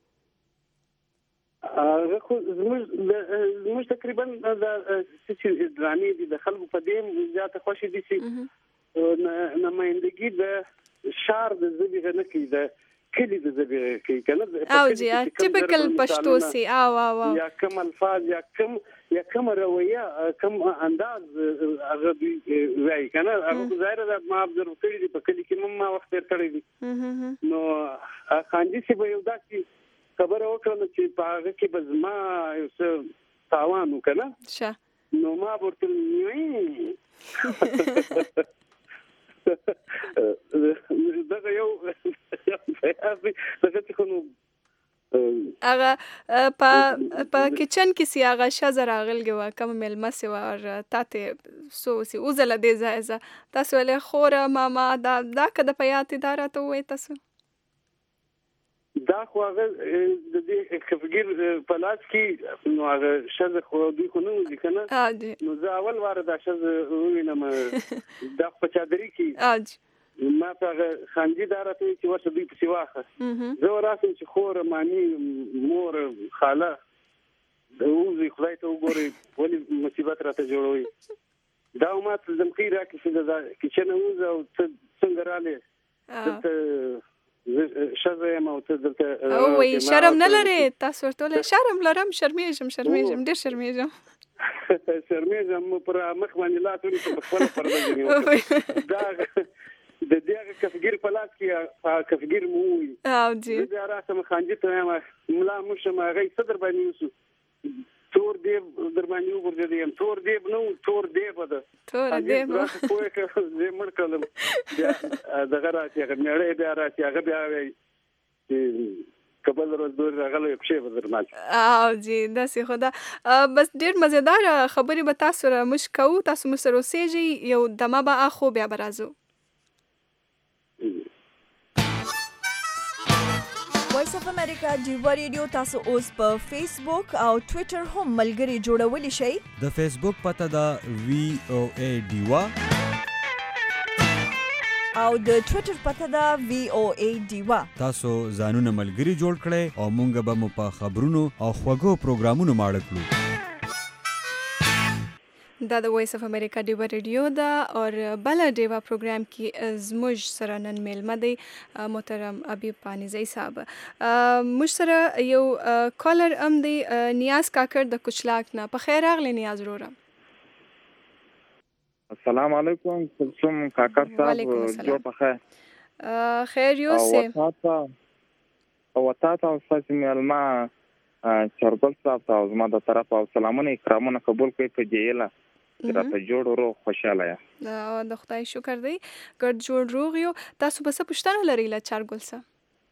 Speaker 7: هغه خو زموږ تقریبا د چې درامي دي د خلکو په دې زیاته خوشي دي چې نمائندګي د شار د زبې نه کې د کلی د زبې کې کنه
Speaker 6: او جی ټیپیکل پښتو سي او او
Speaker 7: یا کوم الفاظ یا کوم یا کوم رویه کوم انداز هغه وایي کنه هغه ظاهر ده ما observe کړی دی په کلی کې ما وخت تیر کړی دی نو خانجي چې به یو داسې خبره وکړم چې په هغه کې به زما یو څه تاوان وکړه
Speaker 6: شه
Speaker 7: نو ما ورته دغه یو دغه څه نو
Speaker 6: هغه په په کچن کې سی هغه شزر راغلګي وا کوم ملما سی ور تاته سو سی اوزله دې زایزه تاسو له خوره ماما دا دا کده پیات اداره ته وې تاسو
Speaker 7: دا خو هغه د دې خفګیر په لاس کې نو هغه شزه خو دوی خو نو دي کنه نو زه اول واره دا شزه وینم دا په چادرې کې
Speaker 6: اج
Speaker 7: ما ته خانجي دارته چې ورته دوی په سیواخه زه وراسم چې خور مانی مور خاله د اوزي خدای ته وګوري ولې مصیبت راته جوړوي دا ما ته زمخي راکې چې دا کچنه اوز او څنګه رااله ته شزه ما ته دلته
Speaker 6: او وي شرم نه لري تاسو ورته شرم لرم شرمېږم شرمېږم ډېر شرمېږم
Speaker 7: شرمېږم پر مخ باندې لا ټول په خپل پرده دا د دې کفګیر په لاس کې کفګیر مو وي
Speaker 6: او جی
Speaker 7: دا راسم خانجي ته ما ملا مشم هغه صدر باندې وسو تور دی در باندې وګرځي یم تور دی نو تور دی بده
Speaker 6: تور دی
Speaker 7: نو کوه که زه مړ کړم دغه راځي هغه مړې بیا راځي هغه بیا وي قبل ورځ دور راغله یو شی بدر مال
Speaker 6: او جی داسې خدا بس ډیر مزیدار خبرې به تاسو را مشکو تاسو مسره اوسېږي یو دمه به اخو بیا برازو
Speaker 1: وایس اف امریکا ډیوا ریډیو تاسو اوس په فیسبوک او ټوئیټر هم ملګري جوړولی شئ
Speaker 9: د فیسبوک پته دا وی او ای ډیوا
Speaker 1: او د ټوئیټر پته دا وی او ای ډیوا
Speaker 9: تاسو ځانونه ملګري جوړ کړئ او مونږ به مو په خبرونو او خوږو پروګرامونو ماړه کړو
Speaker 6: دا د وایس اف امریکا ډیوا ریډیو دا اور بل ډیوا پروګرام کې زموږ سره نن میلمه دی محترم ابي پانیزی صاحب موږ سره یو کالر ام دی نیاز کاکر د کچلاک نه په خیر راغلی نیاز وروره
Speaker 10: السلام علیکم کوم کاکر صاحب جو په خیر
Speaker 6: خیر یو سه
Speaker 10: او تاسو او تاسو تاسو میلمه چرګل صاحب تاسو ما د طرف او سلامونه اکرامونه قبول کړئ په جیله راته جوړ ورو خوشاله یا
Speaker 6: د خدای شکر دی ګډ جوړ روغ یو تاسو به څه پوښتنه لرئ له چرګل صاحب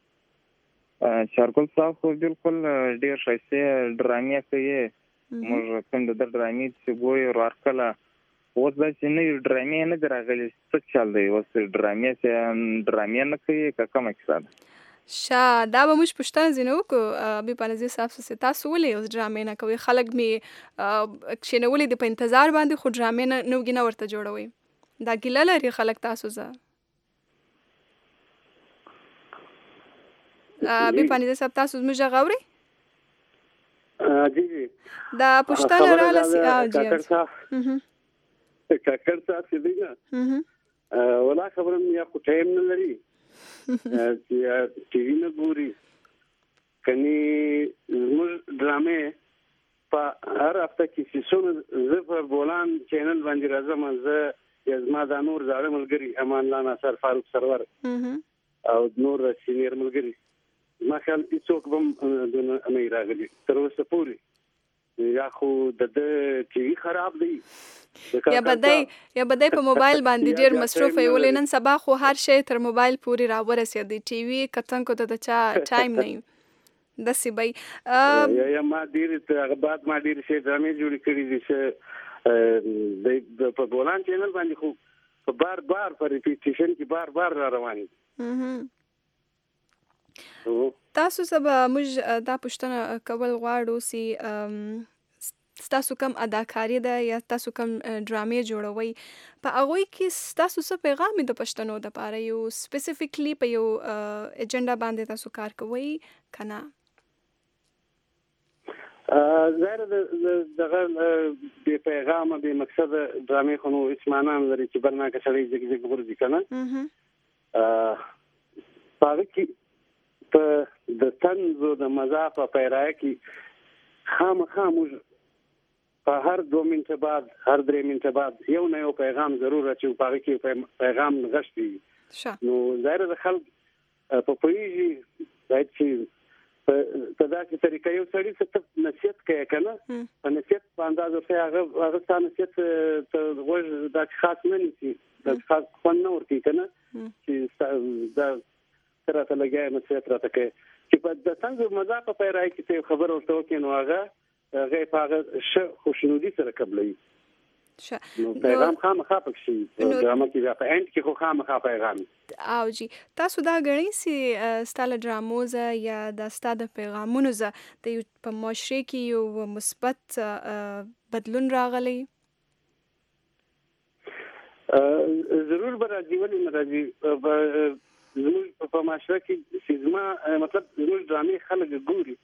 Speaker 10: چرګل صاحب خو بالکل ډیر ښایسته ډرامې کوي موږ کوم د ډرامې چې ګوري ورکله اوس دا چې نه ډرامې نه دراغلي څه چل دی اوس ډرامې چې ډرامې نه کوي کومه کیسه
Speaker 6: شا دا به موږ پښتنه زینو کو ابي پانزي صاحب سره تاسو ولې اوس ډرامې نه کوي خلک می کښینولې د په انتظار باندې خو ډرامې نه نوګي نه ورته جوړوي دا ګیله لري خلک تاسو زه ابي پانزي صاحب تاسو موږ غوړي
Speaker 7: جی جی
Speaker 6: دا پښتنه را لسی او جی
Speaker 7: کاکر صاحب چې دی ولا خبرم یا خو ټایم نه لري چې ټي وي نه ګوري کني زموږ ډرامې په هر هفته کې چې څونه زه په بولان چینل باندې راځم زه یزما دا نور زاړه ملګري امان الله ناصر فاروق سرور او نور سینیر ملګري ما خیال هیڅوک هم نه راغلي تر اوسه پورې یا خو د ټي وي خراب دی
Speaker 6: یا بدای یا بدای په موبایل باندې ډیر مصروف وي ولې نن سبا خو هر شی تر موبایل پورې راورسېدی ټي وي کتن کو ته چا ټایم نه دسی بای
Speaker 7: یا ما ډیر هغه بعد ما ډیر شی ډرامې جوړ کړې دي چې د په بولان چینل باندې خو بار بار پر ریپیټیشن کې بار بار را روان دي
Speaker 6: تاسو سبا موږ دا پښتنه کول غواړو سي تاسو کم اداکاری ده یا تاسو کم ډرامې جوړوي په هغه کې تاسو څه پیغام د پښتنو د پاره یو سپیسیفیکلی په یو ایجنډا باندې تاسو کار کوي کنه
Speaker 7: زهر دغه به پیغام به مقصد ډرامې خو نو اسمانان لري چې برنامه سړی زګ زګ ورځي کنه ا پاره کې په د طنز او د مزاح په پیرایه کې خامخا موږ په هر دو منټه بعد هر درې منټه بعد یو نه یو پیغام ضرور اچو په هغه کې پیغام نغښتي نو ظاهر د خلک په پویږي باید چې په داسې طریقه یو سړی څه نصیحت کوي کنه په نصیحت په انداز ورته هغه هغه ستاسو نصیحت ته غوږ د خاص نه نسی د خاص فن نه ورته کنه چې دا سره ته لګای نصیحت راته کوي چې په د څنګه مزاح په پیرای کې خبر ورته وکړي نو هغه هغه په هغه ش خوشنودي سره قبلې نو پیغام خامخا پکې ډرامه کې په اند کې خو خامخا پیغام
Speaker 6: او جی تاسو دا غړي سي ستاله ډراموزه یا د ستاده پیغامونو ز د په معاشره کې یو مثبت بدلون راغلی
Speaker 7: ضرور به راځي ولې نه راځي زموږ په معاشره کې سیزما مطلب زموږ ډرامې خلک ګوري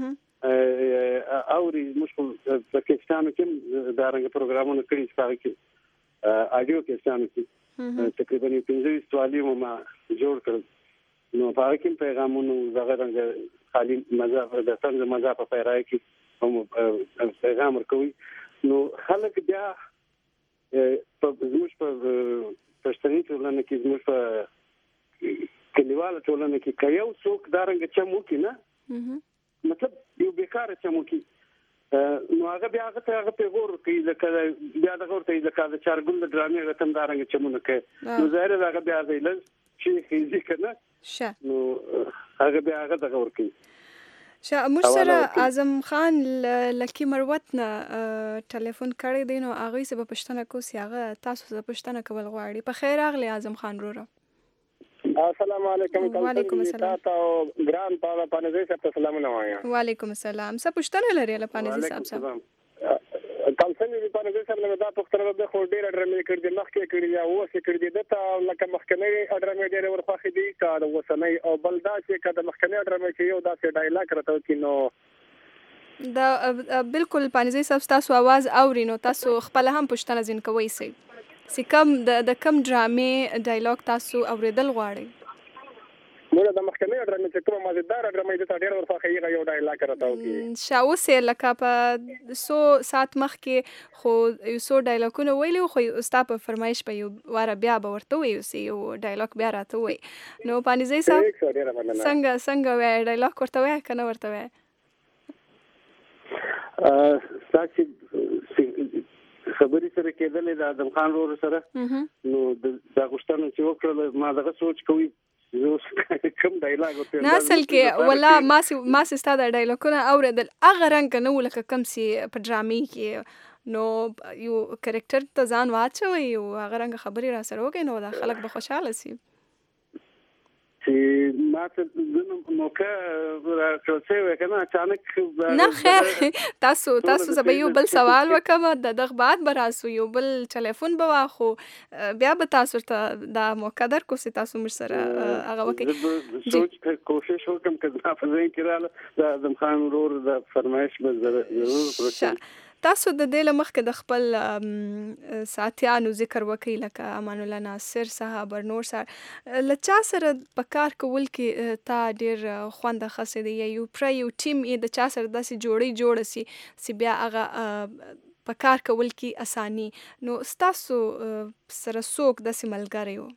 Speaker 7: اوري موږ په پاکستان کې دا رنګ پروګرامونه کړي چې هغه کې اډیو کې ستاسو تقریبا پنځه سوالي ما جوړ کړل نو په هغه کې پیغامونه زغه رنګ خالي مزاح د څنګه مزاح په پیرای کې هم پیغام ورکوي نو خلک بیا په زموږ په پښتني ټولنه کې زموږ په کلیواله ټولنه کې کيو څوک دا رنګ چمو کې نه مطلب یو بیکار چمو کې نو هغه بیا هغه هغه په غور کې لکه بیا د غور ته لکه د چارګل د ډرامې غتم دارنګ چمونه کې نو ظاهر هغه بیا د لږ شي خېزي کنه
Speaker 6: شه
Speaker 7: نو هغه بیا هغه د غور کې
Speaker 6: شه موږ سره اعظم خان لکی مروت نه ټلیفون کړی دی نو هغه سبب پښتنه کو سی هغه تاسو سره پښتنه کول غواړي په خیر اغلی اعظم خان وروره
Speaker 11: السلام علیکم
Speaker 6: وعلیکم السلام
Speaker 11: تاسو ګران پاله پانځه صاحب ته سلامونه وایم
Speaker 6: وعلیکم السلام څه پښتنه لري له پانځه صاحب صاحب
Speaker 11: کلسن دې پانځه صاحب نه دا پښتنه د خو ډیر ډرمې کړې د مخکې کړې یا اوسې کړې د ته لکه مخکنی ډرمې ډېر ورخه دي کا د وسنۍ او بلدا چې کا د مخکنی ډرمې چې یو داسې ډایلاګ راته کینو
Speaker 6: دا بالکل پانځه صاحب تاسو आवाज اوري نو تاسو خپل هم پښتنه زین کوي سي سی کم د کم ډرامې ډایلاګ تاسو اوریدل غواړي
Speaker 11: نو د مخکنی ډرامې چې کومه مزیدار ډرامې د ډېر ورخه یې یو ډایلاګ راته وکي
Speaker 6: شاوسه لکه په سو سات مخ کې خو یو سو ډایلاګونه ویلو خو استا په فرمایش په یو واره بیا به ورته وي یو ډایلاګ بیا راته وي نو پانیزي صاحب څنګه څنګه وای ډایلاګ ورته وای کنه ورته وای
Speaker 7: ا ساتي خبرې سره کېدلې د اعظم خان ورور سره نو دا غوښتنه چې وکړل ما دغه سوچ کوي زه کوم ډایلاګ ورته
Speaker 6: نه اصل کې ولا ما ما ستاسو ډایلاګونه اوریدل هغه رنګ نه ولکه کم سي په ډرامې کې نو یو کریکټر ته ځان واچوي او هغه رنګ خبرې را سره وکړي نو دا خلک به خوشاله سي
Speaker 7: چې ما ته د موقع راځي وکنه اچانک
Speaker 6: نه خیر تاسو تاسو زه به یو بل سوال وکم د دغه بعد براسو یو بل ټلیفون به واخو بیا به تاسو ته دا موقع در کو سي تاسو مر سره هغه وکي
Speaker 7: سوچ کوشش وکم کله په ځین کې رااله د اعظم خان ورور د فرمایش به ضرور پروت
Speaker 6: تاسو د دې لمخکې د خپل ساتيانو ذکر وکي لکه امان الله ناصر صاحب نور سره لچا سره په کار کول کې تا ډیر خوند خاصه دی یو پر یو ټیم یې د چا سره داسې جوړي جوړ سي سی بیا هغه په کار کول کې اساني نو تاسو سره څوک داسې ملګری وو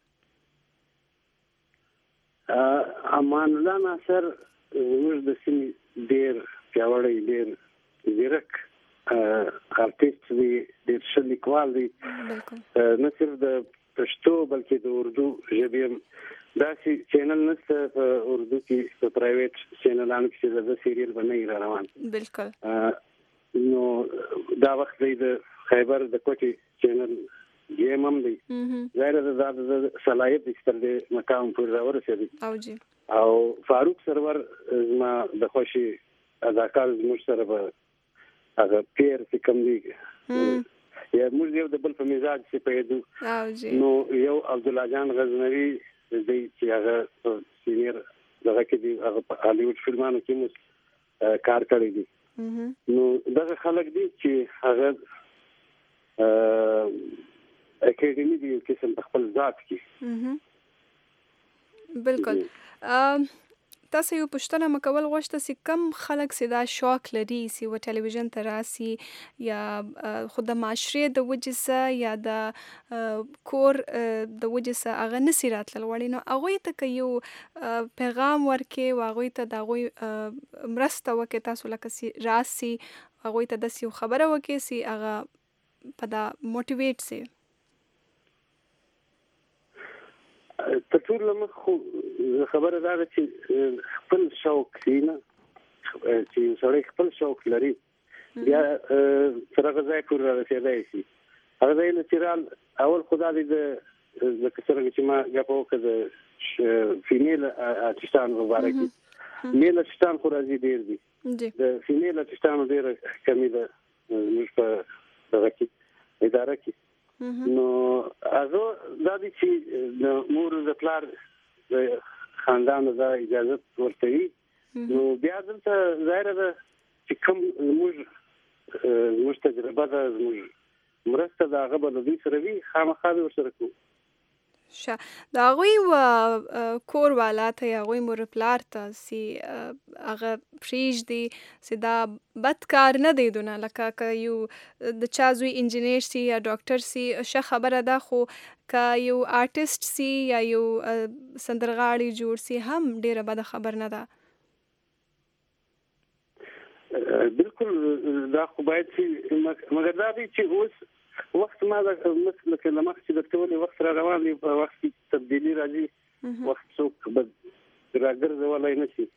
Speaker 7: امان الله ناصر زموږ د سیمې ډیر پیاوړی ډیر زیرک ارتست دی د شلیکوال دی نه صرف د پښتو بلکې د اردو ژبې داسې چینل نشته په اردو کې په پرایویټ چینلانو کې د سیریل باندې روان
Speaker 6: بالکل
Speaker 7: نو دا وخت دی د خیبر د کوټي چینل ګیم هم دی زیاده د صلاحیت استر دی مقام پر راورسېدی
Speaker 6: او جی
Speaker 7: او فاروق سرور زما د خوشي اداکار زموږ سره به هغه پیر چې کوم دی یا موږ یو د بل په مزاج څه پیدا نو یو عبد الله جان غزنوی د چې هغه سینیر دغه کې دی هغه په هالیوډ فلمانو کې مو کار کړی دی نو دغه خلک دي چې هغه اکیډمي دی چې څنګه خپل ذات کې
Speaker 6: بالکل تاسو یو پوښتنه مکول غوښته چې کم خلک چې دا شوق لري چې و ټلویزیون ته راسي یا خو د معاشرې د وجې څه یا د کور د وجې څه هغه نسي راتلل غواړي، نو هغوی ته که یو پیغام ورکې او هغوی ته د هغوی مرسته وکړې، تاسو لکه راسي هغوی ته داسې یو خبره وکړې چې هغه په دا موټیویټ سي.
Speaker 7: تر ټولو مخ خو خبره دا ده چې خپل شوق سینه چې سړی خپل شوق لري بیا تر هغه ځای پورې رسېدای شي. هغه ځای نه چې رال اول خدا دې د لکه څرنګه چې ما ګپه وکړه د فیمیل ارټسټانو مبارک دي، میل ارټسټان خو راځي ډېر دي، د فیمیل ارټسټانو ډېره کمي ده زموږ په دغه کې اداره کې. نو هغه دا دي چې د مور د پلار د خاندان د اجازه ورته وي، نو بیا دلته ظاهره ده چې کوم موږ موږ تجربه ده زموږ مرسته د هغه به له دوی سره وي، خامخا به ورسره کوو.
Speaker 6: شه د هغوی و کور والا ته یا هغوی مور پلار ته چې هغه پرېږدي چې دا بد کار نه دی دونه، لکه که یو د چا زوی انجینیر سي یا ډاکټر سي ښه خبره ده، خو که یو آرټسټ سي یا یو سندرغاړی جوړ سي هم ډېره بده خبر نه ده.
Speaker 7: بالکل دا خو باید چې مګر دا دی چې اوس وخت ما لکه لمخ چې درته ولې وخت را روان دی، په وخت کې تبدیلي راځي، وخت څوک به راګرځولی نه شي.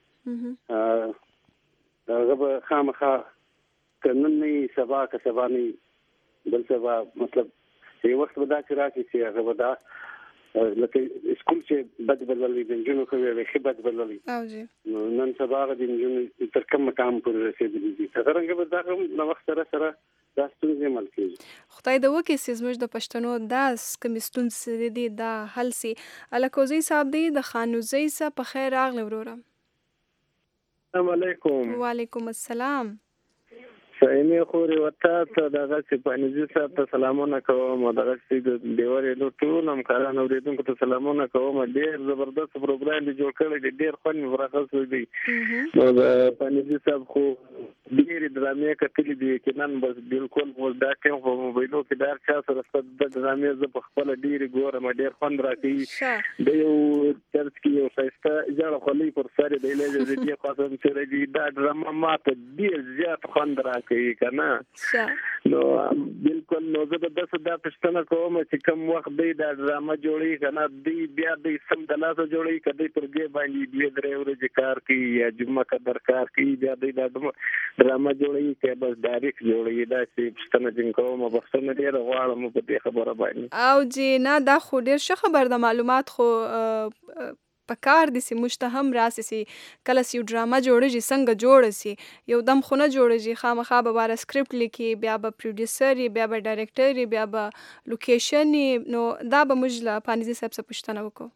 Speaker 7: هغه به خامخا که نن نه وي سبا، که سبا نه وي بل سبا، مطلب یو وخت به داسې راشي چې هغه به دا لکه سکول چې بد بللی د نجونو ښه وی ښه بد بللی، نو نن سبا هغه د نجونو تر کوم مقام پورې رسېدلي دي. که څرنګه به دا هم له وخت سره سره دا ستونزې حل کېږي.
Speaker 6: خدای دې وکړي چې زموږ د پښتنو دا کومې ستونزې دي دا حل سي. الکوزی صاحب دی د خانوزۍ څخه په خیر راغلی وروره.
Speaker 11: السلام علیکم.
Speaker 6: وعلیکم السلام.
Speaker 11: سایمه خوري وتا ته دغه سپانیزي صاحب ته سلامونه کوم، دغه چې د دیوري له ټول همکارانو اوریدونکو ته سلامونه کوم. ډېر زبردست پروګرام دی جوړ کړی دی، ډېر خوند مې ورغوښتل دی. نو د سپانیزي صاحب خو ډېرې ډرامې کتلې دي، کې نن بس بالکل اوس دا ټیم په موبایلو کې دا چا سره د ډرامې زه په خپله ډېرې ګورم، ډېر خوند راکوي. د یو چرچ کې یو ښایسته ژړه خولۍ پر سر دی، لږ د دې قسم چې راځي دا ډرامه ماته ډېر زیات خوند راکوي که نه. نو بالکل نو زه به داسې دا پوښتنه کوم چې کوم وخت دی دا ډرامه جوړوي که نه، دوی بیا دوی سم د لاسه جوړوي که دوی پر دې باندې دوې درې ورځې کار کوي یا جمعه قدر کار کوي، بیا دوی دا ډرامه جوړوي که بس تاریخ جوړوي؟ داسې پوښتنه ځینې کوم، بخښنه ډېره غواړم په دې خبره باندې.
Speaker 6: او جی نه دا خو ډېر ښه خبر ده، معلومات خو په کار دي چې موږ ته هم راسي چې کله چې یو ډرامه جوړېږي څنګه جوړه سي، یو دم خو نه جوړېږي، خامخا به باره سکرپټ لیکي، بیا به پروډیوسر بیا به ډایرکټر بیا به لوکیشن، نو دا به موږ له پانیزي صاحب څخه پوښتنه وکړو.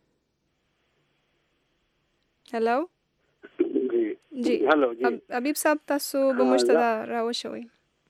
Speaker 6: هلو جی
Speaker 7: هلو جی
Speaker 6: حبیب صاحب تاسو به موږ ته دا راوښوئ.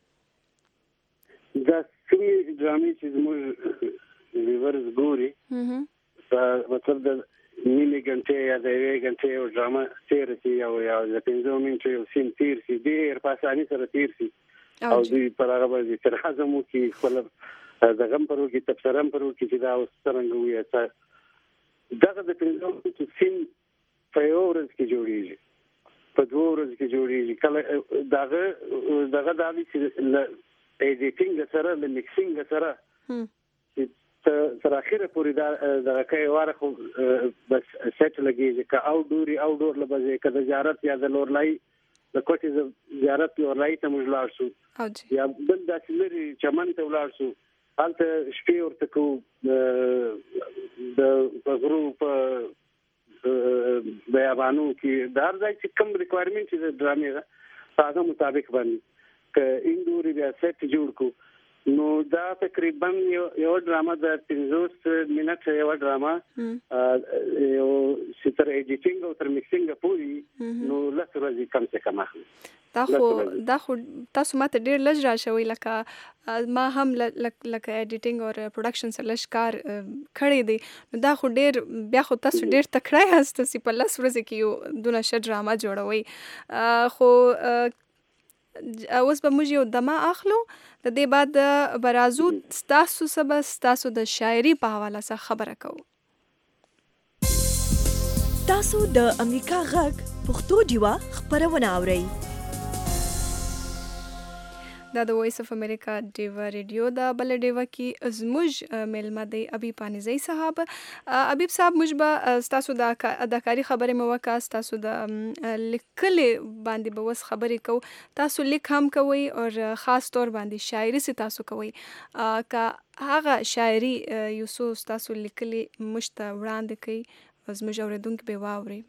Speaker 7: دا کومې ډرامې چې زموږ ویورز ګوري مطلب د نیمې ګنټې یا د یوې ګنټې یو ډرامه تېره شي او یا د پنځو منټو یو سین تېر شي، ډېر په اساني سره تېر شي او دوی پر هغه باندې اعتراض هم وکړي، خپله دغه هم پر وکړي، تبصره هم پر وکړي چې دا اوس څرنګه وي. دغه د پنځو منټو سین په یوه ورځ کې جوړېږي، په دوه ورځو کې جوړېږي. کله دغه دغه دا دي چې له ایډیټینګ سره له میکسینګ سره تر اخره پورې دا دغه کوي واره خو بس سیټ لګېږي، که آوټډوري آوټډور له به ځای، که د زیارت یا د لورلایي د کوټې زیارت لورلایي ته موږ لاړ شو یا بل داسې لرې چمن ته ولاړ شو، هلته شپې ورته کوو د غرو په بیابانو کې، د هر ځای چې کوم ریکوایرمنټ چې د ډرامې ده په هغه مطابق باندې که انډوري بیا سیټ جوړ کړو، نو دا تقریبا یو یو ډرامه د پنځوس منټه یو ډرامه یو ستر ایډیټینګ او تر میکسینګ پورې نو لس ورځې کم څه کم اخلي.
Speaker 6: دا خو دا خو تاسو ماته ډیر لږ راشوي، لکه ما هم لکه ایډیټینګ او پروډکشن سره لږ کار کړی دی. نو دا خو ډیر بیا خو تاسو ډیر تکړه یاست چې په لس ورځې کې یو دونه ښه ډرامه جوړوئ. خو اوس به موږ یو دمه اخلو، د دې بعد به راځو ستاسو څخه به ستاسو د شاعري په حواله څخه خبره کوو.
Speaker 1: تاسو د امریکا غږ پښتو ډیوه خبرونه اورئ.
Speaker 6: دا د وایس اف امریکا ډیوا ریډیو دا بل ډیوا کې زموږ ملما دی ابي پانیزی صاحب. ابي صاحب موږ به تاسو د اداکاری خبرې مو وکړه، تاسو د لیکلې باندې به وس خبرې کو، تاسو لیک هم کوي او خاص طور باندې شاعري سي تاسو کوي. کا هغه شاعري یو څو تاسو لیکلې مشته وړاندې کوي زموږ اوریدونکو به واوري.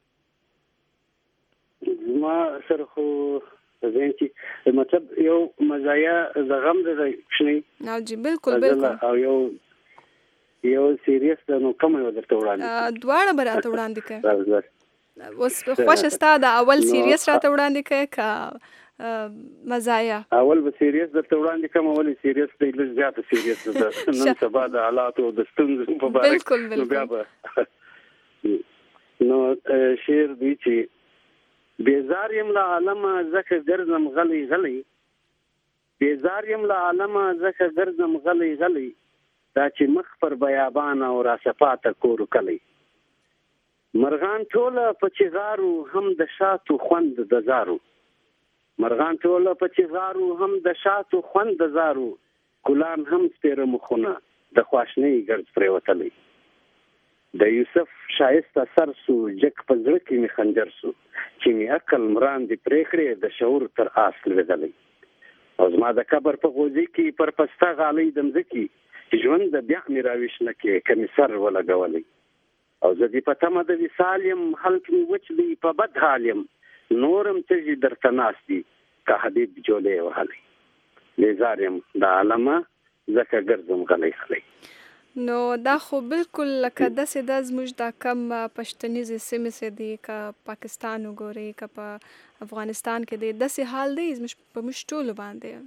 Speaker 7: ما سره خو زين چې مطلب یو مزایا د غم د شنی
Speaker 6: نو جی بالکل بالکل
Speaker 7: او یو یو سیریس نو کوم یو درته وړاندې
Speaker 6: دواړه براته وړاندې کړه. اوس خوښ استا د اول سیریس راته وړاندې کړه کا مزایا
Speaker 7: اول به سیریس درته وړاندې کوم. اول سیریس دی لږ زیات سیریس ده نن سبا د حالات او د ستونزو په اړه
Speaker 6: بالکل بالکل
Speaker 7: نو شعر دی چې بیزار یم له عالمه زکه ګرځم غلی غلی، بیزار یم له عالمه زکه ګرځم غلی غلی، دا چې مخ پر بیابان او را صفاته کور کلی. مرغان ټوله په چغارو هم د شاتو خوند د زارو، مرغان ټوله په چغارو هم د شاتو خوند د زارو، ګلان هم سپیره مخونه د خواشنۍ ګرځ پرېوتلی. د یوسف شایسته سر سو جک په زړه کې می خنجر سو، چې می عقل مران دی پرېکړې د شعور تر آس لوېدلی. او زما د قبر په غوځي کې پر پسته غالۍ د مځکي، چې ژوند د بیا مې راویش نه کې کمی سر ولګولی. او زه دې په تمه د وصال یم حلق مې وچ دی په بد حال یم، نورم تږي درته ناست دي که حبیب جولې وهلی. بیزار یم د عالمه ځکه ګرځم غلی غلی.
Speaker 6: نو دا خو بالکل لکه داسې د زموږ دا کم پښتنیزې سیمې سې دي، که پاکستان وګورئ که په افغانستان کې دی داسې حال دی زموږ په موږ ټولو باندې.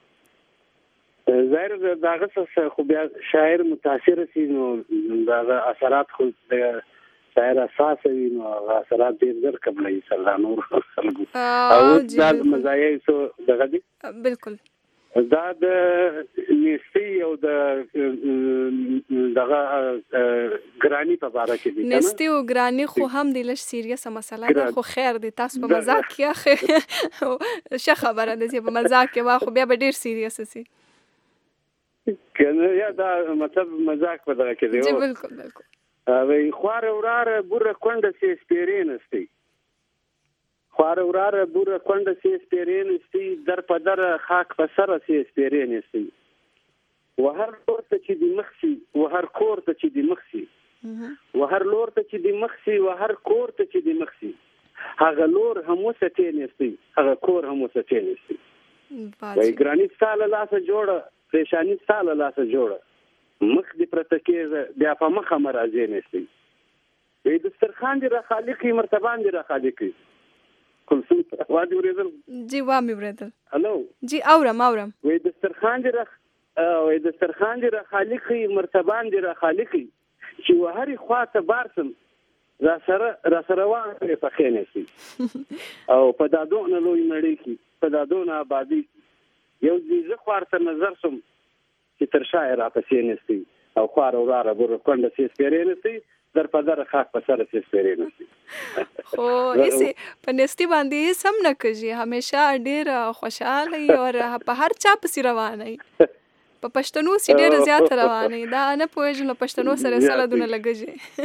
Speaker 7: ظاهر د هغه څخه خو بیا شاعر متاثر سي نو د هغه اثرات خو د شاعر اساس وي، نو هغه اثرات ډېر زر قبلوي صلی نور خلکو. او دا مزایا یې دغه دي
Speaker 6: بالکل
Speaker 7: دا د نستی او د دغه ګرانی په اړه کې دي.
Speaker 6: نستی او ګرانی خو هم د لږ سیریسه مسله ده، خو خیر دی تاسو په مزاق کې اخی شه خبره ده چې په مزاق کې واخو بیا به ډیر سیریس سي
Speaker 7: کنه. یا دا مطلب مزاق په دغه کې دی.
Speaker 6: جی بالکل بالکل.
Speaker 7: وای خوار وراره بوره کونډه سي سپیرینستی، خوار وراره بوره کونډه سي سپیرینستی، در په در خاک په سر سي سپیرینستی، و هر لور ته چې دی مخسي و هر کور ته چې دی مخسي، و هر لور ته چې دی مخسي و هر کور ته چې دی مخسي، هغه لور هم وسټینستی هغه کور هم وسټینستی. وای ګرانی ستاله لاسه جوړه پریشانی ستاله لاسه جوړه، مخ دې پرته کېږه بیا په مخه مرازې نستی. وای دسترخوان دې را خالقي مرتبان دې را خالقي. کلثوم وادي ورېدل
Speaker 6: جی وامي ورېدل.
Speaker 7: هلو
Speaker 6: جی اورم اورم.
Speaker 7: وای دسترخوان دې را وای دسترخوان دې را خالقي مرتبان دې را خالقي، چې و هرې خواته بارسم را سره را سره وانه په خینستی. او په دادونه لوی نړۍ کې په دادونه آبادی یو ځای خوار ته نظر سم چې تر شاعر را پسې نستی، او خوار وراره بوره کونډه سي سپیرینستی، در په در خاک په سر سي سپیرینستی.
Speaker 6: خو هیڅ په نستی باندې سم نه کوي، همیشه ډیر خوشاله او په هر چا پسې روانه په پښتنو سي ډیر زیات روانه. دا نه پوهېږم له پښتنو سره سره دونه لګږي.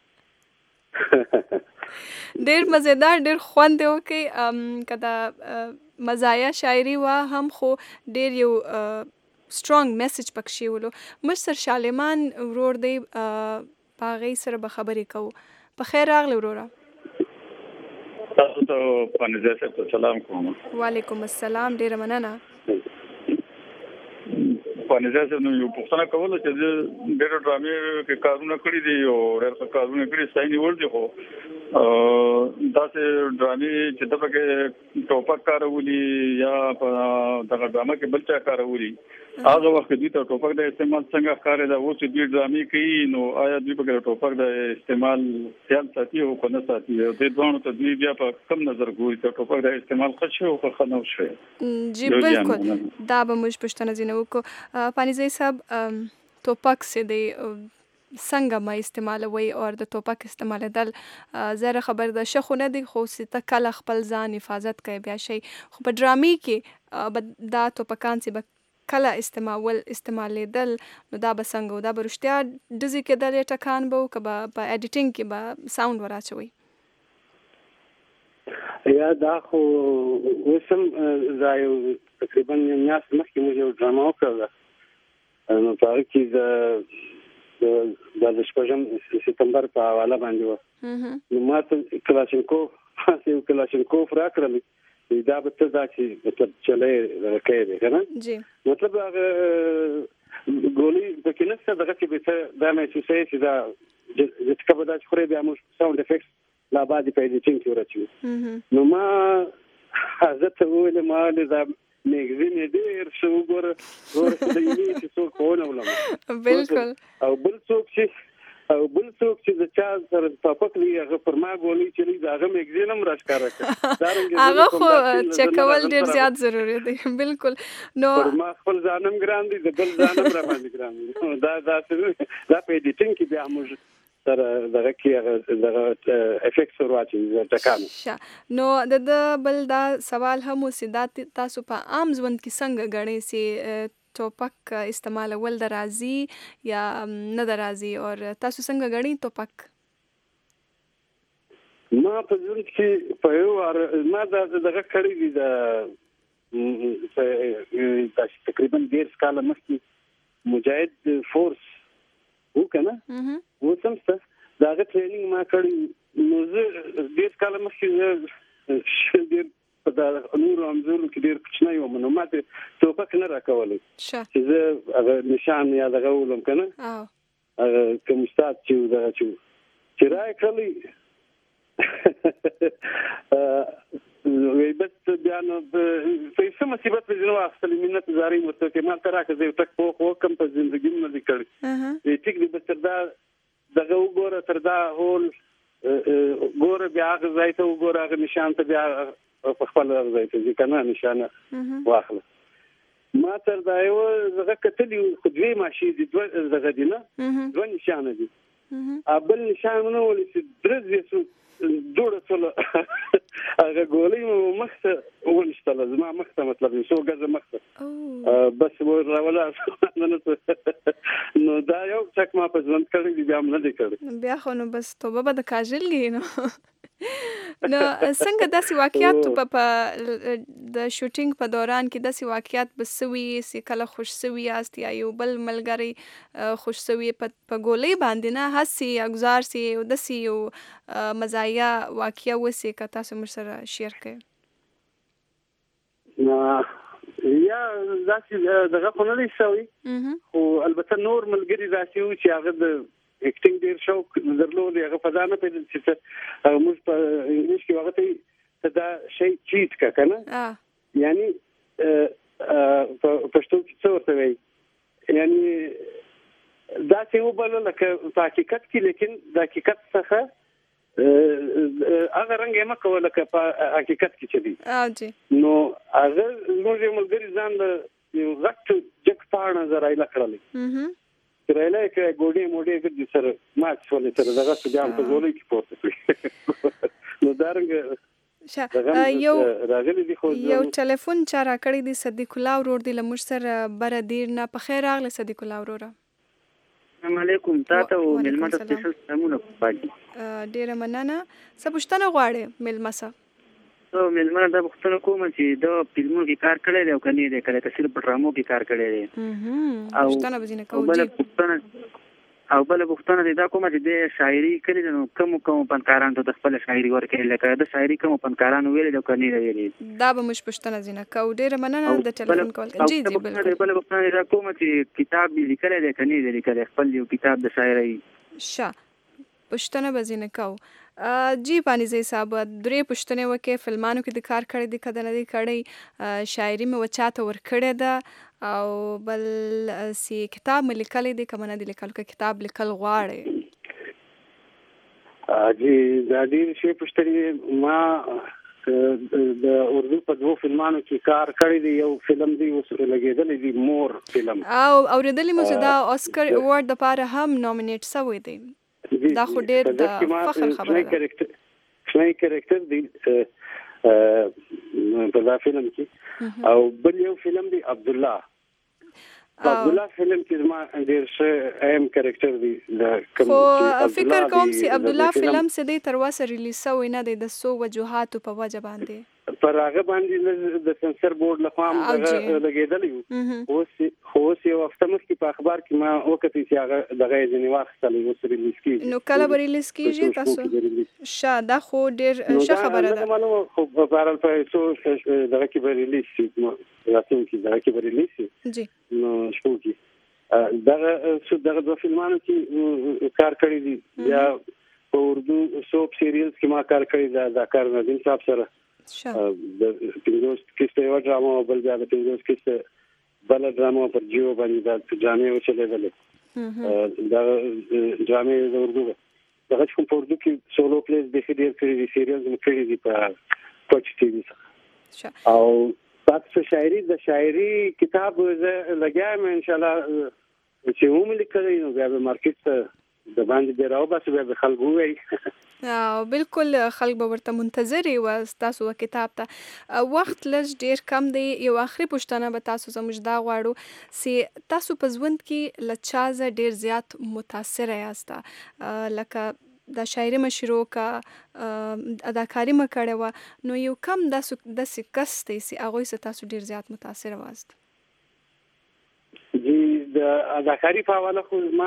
Speaker 6: ډیر مزیدار ډیر خوند وکي. کدا مزایا شاعري وا هم خو ډیر یو سترونګ میسج پکښې ولو. مشر شالمان ورور دی پاغې سره به خبرې کوو. په خیر راغلی وروره.
Speaker 12: تاسو ته پانیزه صاحب ته سلام کوم.
Speaker 6: وعلیکم السلام، ډیره مننه.
Speaker 12: فانیزه سره نو یو پښتنه کوله چې ډېر ډرامې کې کارونه کړی دي او ډېر کارونه کړی ستایني ول دي خو دا چې ډرامې چې د پکې ټوپک کارولي یا په دغه ډرامه کې بل څه کارولي هغه وخت دوی ته ټوپک د استعمال څنګه ښکاري دا اوس دوی ډرامې کوي نو آیا دوی په ټوپک د استعمال خیال ساتي او کنه ساتي د دوه ته دوی بیا په کم نظر ګوري ته ټوپک د استعمال خښ او خښ نه وشي
Speaker 6: جی بالکل دا به موږ پښتنه زینو کو پانیزی صاحب ټوپک سي دی څنګه ما استعمالوي او د ټوپک استعمال دل زره خبر د شخو نه دی خو ست کله خپل ځان حفاظت کوي بیا شي خو په ډرامې کې دا ټوپکان سي کله استعمال استعمالیدل نو دا به څنګه دا به رښتیا دزي کېدل ټکان به کبه په اډیټینګ کې به ساوند وراچوي
Speaker 7: یا دا خو وسم زایو تقریبا نیاس مخکې موږ یو ډرامه وکړه نو په کې د د شپږم سپتمبر په حواله باندې و نو ما ته کلاشینکوف یو کلاشینکوف راکړل دا به ته دا چې مطلب چلې راکې دی کنه
Speaker 6: جی
Speaker 7: مطلب هغه ګولې د کینسته دغه چې به دا مې څه چې دا چې کبه دا چې خوري بیا موږ ساوند افیکټس لا بعد په دې چې ورچو نو ما حضرت ویل ما له میگزین ډیر شو ګور ور د یوې چې څوک ونه ولم
Speaker 6: بالکل
Speaker 7: او بل څوک چې او بل څوک چې د چا سره ټاپک وی هغه پر ما ګولې چې دا هغه میگزین هم راښکاره کړ
Speaker 6: هغه خو چې کول ډیر زیات ضروری دی بالکل نو
Speaker 7: پر ما خپل ځانم ګران دي د بل ځانم را باندې ګران دي دا دا دا په ایډیټینګ کې بیا موږ تر دغه کې دغه افیکټس ورواچي ټکان
Speaker 6: نو د بل دا سوال هم وسیدات تاسو په عام ژوند کې څنګه غړې سي ټوپک استعمال ول درازي یا نه درازي او تاسو څنګه غړې ټوپک
Speaker 7: ما په ژوند کې په یو ما دغه کړی دي د تقریبا ډیر کال مخکې مجاهد فورس وکنه و سمسته داغه ټریننګ ما کړی نو زه ډیر کال مخکې ډیر په دا نور امزورو کې ډیر کوچنی و منو ماته ټوپک نه راکولای چې زه هغه نشان یا دغه ولوم کنه هغه کوم استاد چې دا چې چې راي کړی وی بس بیا نو په څه مصیبت په ځنو اصلي منت زاري مته کې ما ترا کې زه تک په خو کم په ژوندۍ نه لیکل وی ټیک دی بس تر دا دغه وګوره تر دا هول ګوره بیا هغه ځای ته وګوره هغه نشان ته بیا په خپل ځای ته ځکه نشانه واخله ما تر دا یو زغه کتلې خو دوی ماشي دي دغه دي نه دوه نشانه دي ابل نشان نه ولې چې درځي جوړه ټول هغه ګولې مخته ونشتله زما مخته مطلب نو غزه مخته بس ولا نو دا یو څک ما په ځوند کړی بیا هم نه دی کړی
Speaker 6: بیا خو نو بس توبه به د کاجلګي نو نو څنګه داسې واقعیات په د شوټینګ په دوران کې داسې واقعیات بسوي سي کله خوش سوي است یا یو بل ملګری خوش سوي په ګولې باندې نه هسي یا گزار سي او داسې یو مزایا واقعیا وسی که تاسو مر سره شیر کړئ
Speaker 7: یا داسې دغه خو نه دی شوی خو البته نور ملګري داسې وو چې هغه د اکټینګ ډیر شوق درلود هغه په ځانه پیدا چې موږ په انګلیش کې وخت ته دا شی چیټ کا کنه یعنی پښتو کې څه ورته وایي یعنی دا چې وبله لکه په حقیقت کې لیکن د حقیقت څخه هغه رنګ یې مکه ولکه په حقیقت کې چې دی نو هغه موږ ملګری ځان د یو غټ جک پاڼه زرایله کړلې رایله کې ګوډې موډې ګرځي سره ماچ ولې سره دغه څه جام په ګولې کې پورته کړی نو دارنګ
Speaker 6: یو راغلی دی خو یو ټلیفون چا را کړی دی صدیق الله ورور دی لمر سره بر دیر نه په خیر راغله صدیق الله ورور
Speaker 13: السلام علیکم تاسو ملمت سپیشل سمونه پاتې
Speaker 6: ډیره مننه سبشتنه غواړي ملمسه
Speaker 13: او ملمنه د بختنه کوم چې د فلمونو کې کار کړی دی او کني دی کله چې صرف ډرامو کې کار کړی دی
Speaker 6: او شتنه بزینه کوي
Speaker 13: بل بختنه او بل پوښتنه دی دا کومه چې د شاعري کړي نو کوم کوم فنکاران ته د خپل شاعري ورکړي لکه د شاعري کوم فنکاران ویل د کني ویلي
Speaker 6: دا به مش پوښتنه زینه کو ډېر مننه د ټلیفون کول جی جی بالکل
Speaker 13: بل پوښتنه دا کومه چې کتاب لیکل دی کني لیکل خپل یو کتاب د شاعري
Speaker 6: شه پښتنه بزینه کو جی پانیزی صاحب درې پښتنه وکي فلمانو کې د کار کړی د کده نه دی کړی شاعري مې وچاته ور کړی ده او بل سی کتاب مې لیکلی دی کوم نه دی لیکل که کتاب لیکل غواړي
Speaker 7: جی دا ډیر شی پښتنه ما د اردو په دوه فلمانو کې کار کړی دی یو فلم دی اوس لګیدل دی مور فلم او
Speaker 6: اوریدلی مو چې دا اسکر ایوارډ لپاره هم نومینیټ شوی دی دا خو ډیر د فخر خبره ده
Speaker 7: شنای کریکټر دی په دا فلم کې او بل یو فلم دی عبد الله عبد الله فلم کې ما ډیر ښه ایم کریکټر دی
Speaker 6: خو فکر کوم چې عبد الله فلم سه دی تر اوسه ریلیز شوی نه دی د سو وجوهات په وجه باندې
Speaker 7: پر هغه باندې د سنسر بورډ لخوا هم لګیدلی وو اوس یو هفته مخکې په اخبار کې ما وکتل چې هغه دغه ځینې واخیستلی اوس ریلیز کېږي
Speaker 6: نو کله به ریلیز کېږي تاسو شه دا خو ډېر ښه خبره ده
Speaker 7: معلومه خو په هر حال په څو دغه کې به ریلیز شي راتلونکي دغه کې به ریلیز شي
Speaker 6: جی
Speaker 7: نو شپو کې دغه دغه دوه فلمانو کې کار کړی دي یا په اردو سوپ سیریلز کې ما کار کړی دا دا کار ندیم صاحب سره د پنځوس کیسته یو ډراما بل بیا د پنځوس کیسته بل ډراما پر جیو باندې د ډرامې وچلېدلې دا ډرامې د اردو دغه کوم په اردو کې سولو پلیز د ډېر کړي دي سیریلز مې کړي دي په کوچ ټي وي څخه او تاسو شاعري د شاعري کتاب لګایم ان شاء الله چې هم لیکلی نو بیا به مارکیټ ته د باندې دی راو بس بیا به خلکو وایي
Speaker 6: او بالکل خلک به ورته منتظر و تاسو کتاب ته وخت لږ ډیر کم دی یو اخري پوښتنه به تاسو زموږ دا غواړو چې تاسو په ژوند کې له چا ډیر زیات متاثر یاست لکه د شاعري مشرو کا اداکاری م کړې و نو یو کم د داسې کس دی چې هغوی سره تاسو ډیر زیات متاثر واست
Speaker 7: جی د اداکاری په حواله خو ما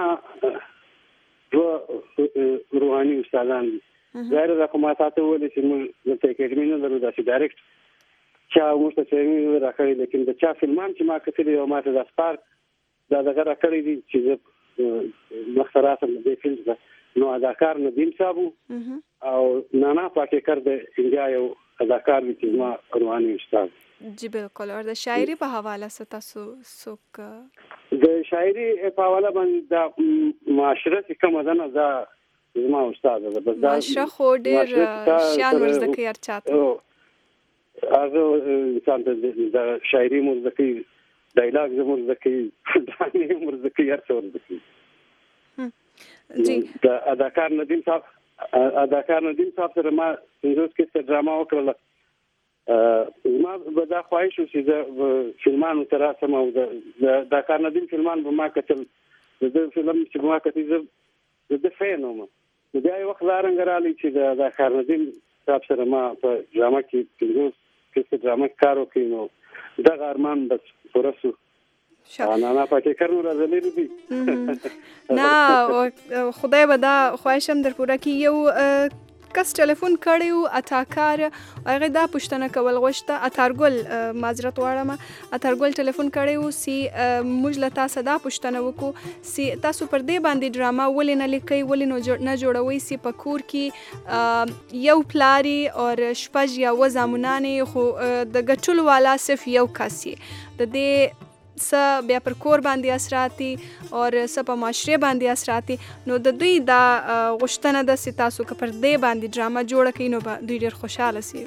Speaker 7: دوه روحاني استادان دي غیر د کوماتاته ولې چې موږ د اکیډمي نه درو داسې ډایرکټ چا موږ ته چې راکړي لیکن د چا فلمان چې ما کتلې او ماته د سپارک دا دغه راکړي دي چې مخترات د فلم نو اداکار ندیم صاحب او نانا پاټیکر د انډیا یو اداکار دي چې ما روحاني استاد
Speaker 6: جی بالکل او د شاعري په حواله ست تاسو څوک
Speaker 7: د شاعري په حواله باندې د معاشره چې کومه ده نه دا زما استاد ده بس دا
Speaker 6: معاشره خو ډیر شان ورزده کوي هر چاته
Speaker 7: هغه انسان ته د شاعري مرزده کوي ډایلاګ زموږ مرزده کوي ډرامې مرزده کوي هر څه مرزده کوي
Speaker 6: جی
Speaker 7: د اداکار ندیم صاحب اداکار ندیم صاحب سره ما پنځوس کې ډراما وکړله ما به دا خواهش و چې د فلمانو تر راسم او د کار ندیم فلمان به ما کتل د فلم چې به ما کتل زه د فین وم نو بیا یو وخت دا رنګ راغلی چې د کار ندیم صاحب سره ما په ډرامه کې پنځوس کې ډرامه کار وکړی نو دغه ارمان بس پوره شو نانا پاټیکر نو راځلی دي
Speaker 6: نه خدای به دا خواهش هم در پوره کړي یو کس ټلیفون کړی و اتاکار هغه دا پوښتنه کول غوښته اتارګل معذرت غواړم اتارګل ټلیفون کړی و سی موږ له تاسو دا پوښتنه وکړو سی تاسو پر دې باندې ډراما ولې نه لیکئ ولې نه جوړوئ سی په کور کې یو پلاری او شپږ یا اووه زامنانې خو د ګټلو والا صرف یو کس یې د دې څه بیا پر کور باندې اثراتي او څه په معاشره باندې اثراتي نو د دوی دا غوښتنه ده چې تاسو که پر دې باندې ډراما جوړه کړئ نو دوی ډېر خوشحاله شي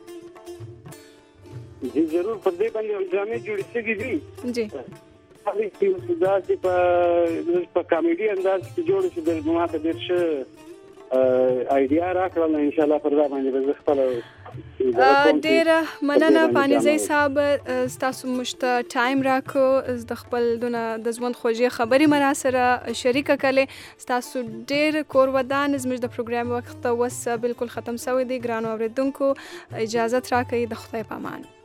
Speaker 7: جی ضرور پر دې باندې ډرامې جوړې شوي دي
Speaker 6: جی
Speaker 7: دا چې په کامیډي انداز کې جوړ شي د ما ته ډېر ښه آیډیا راکړله انشاءالله پر دا باندې به زه خپله
Speaker 6: ډیره مننه پانیزی صاحب ستاسو موږ ته ټایم راکړو د خپل دونه د ژوند خوږې خبرې مې راسره شریکه کړې ستاسو ډېر کور ودان زموږ د پروګرام وخت اوس بالکل ختم شوی دی ګرانو اورېدونکو اجازت راکړئ د خدای په امان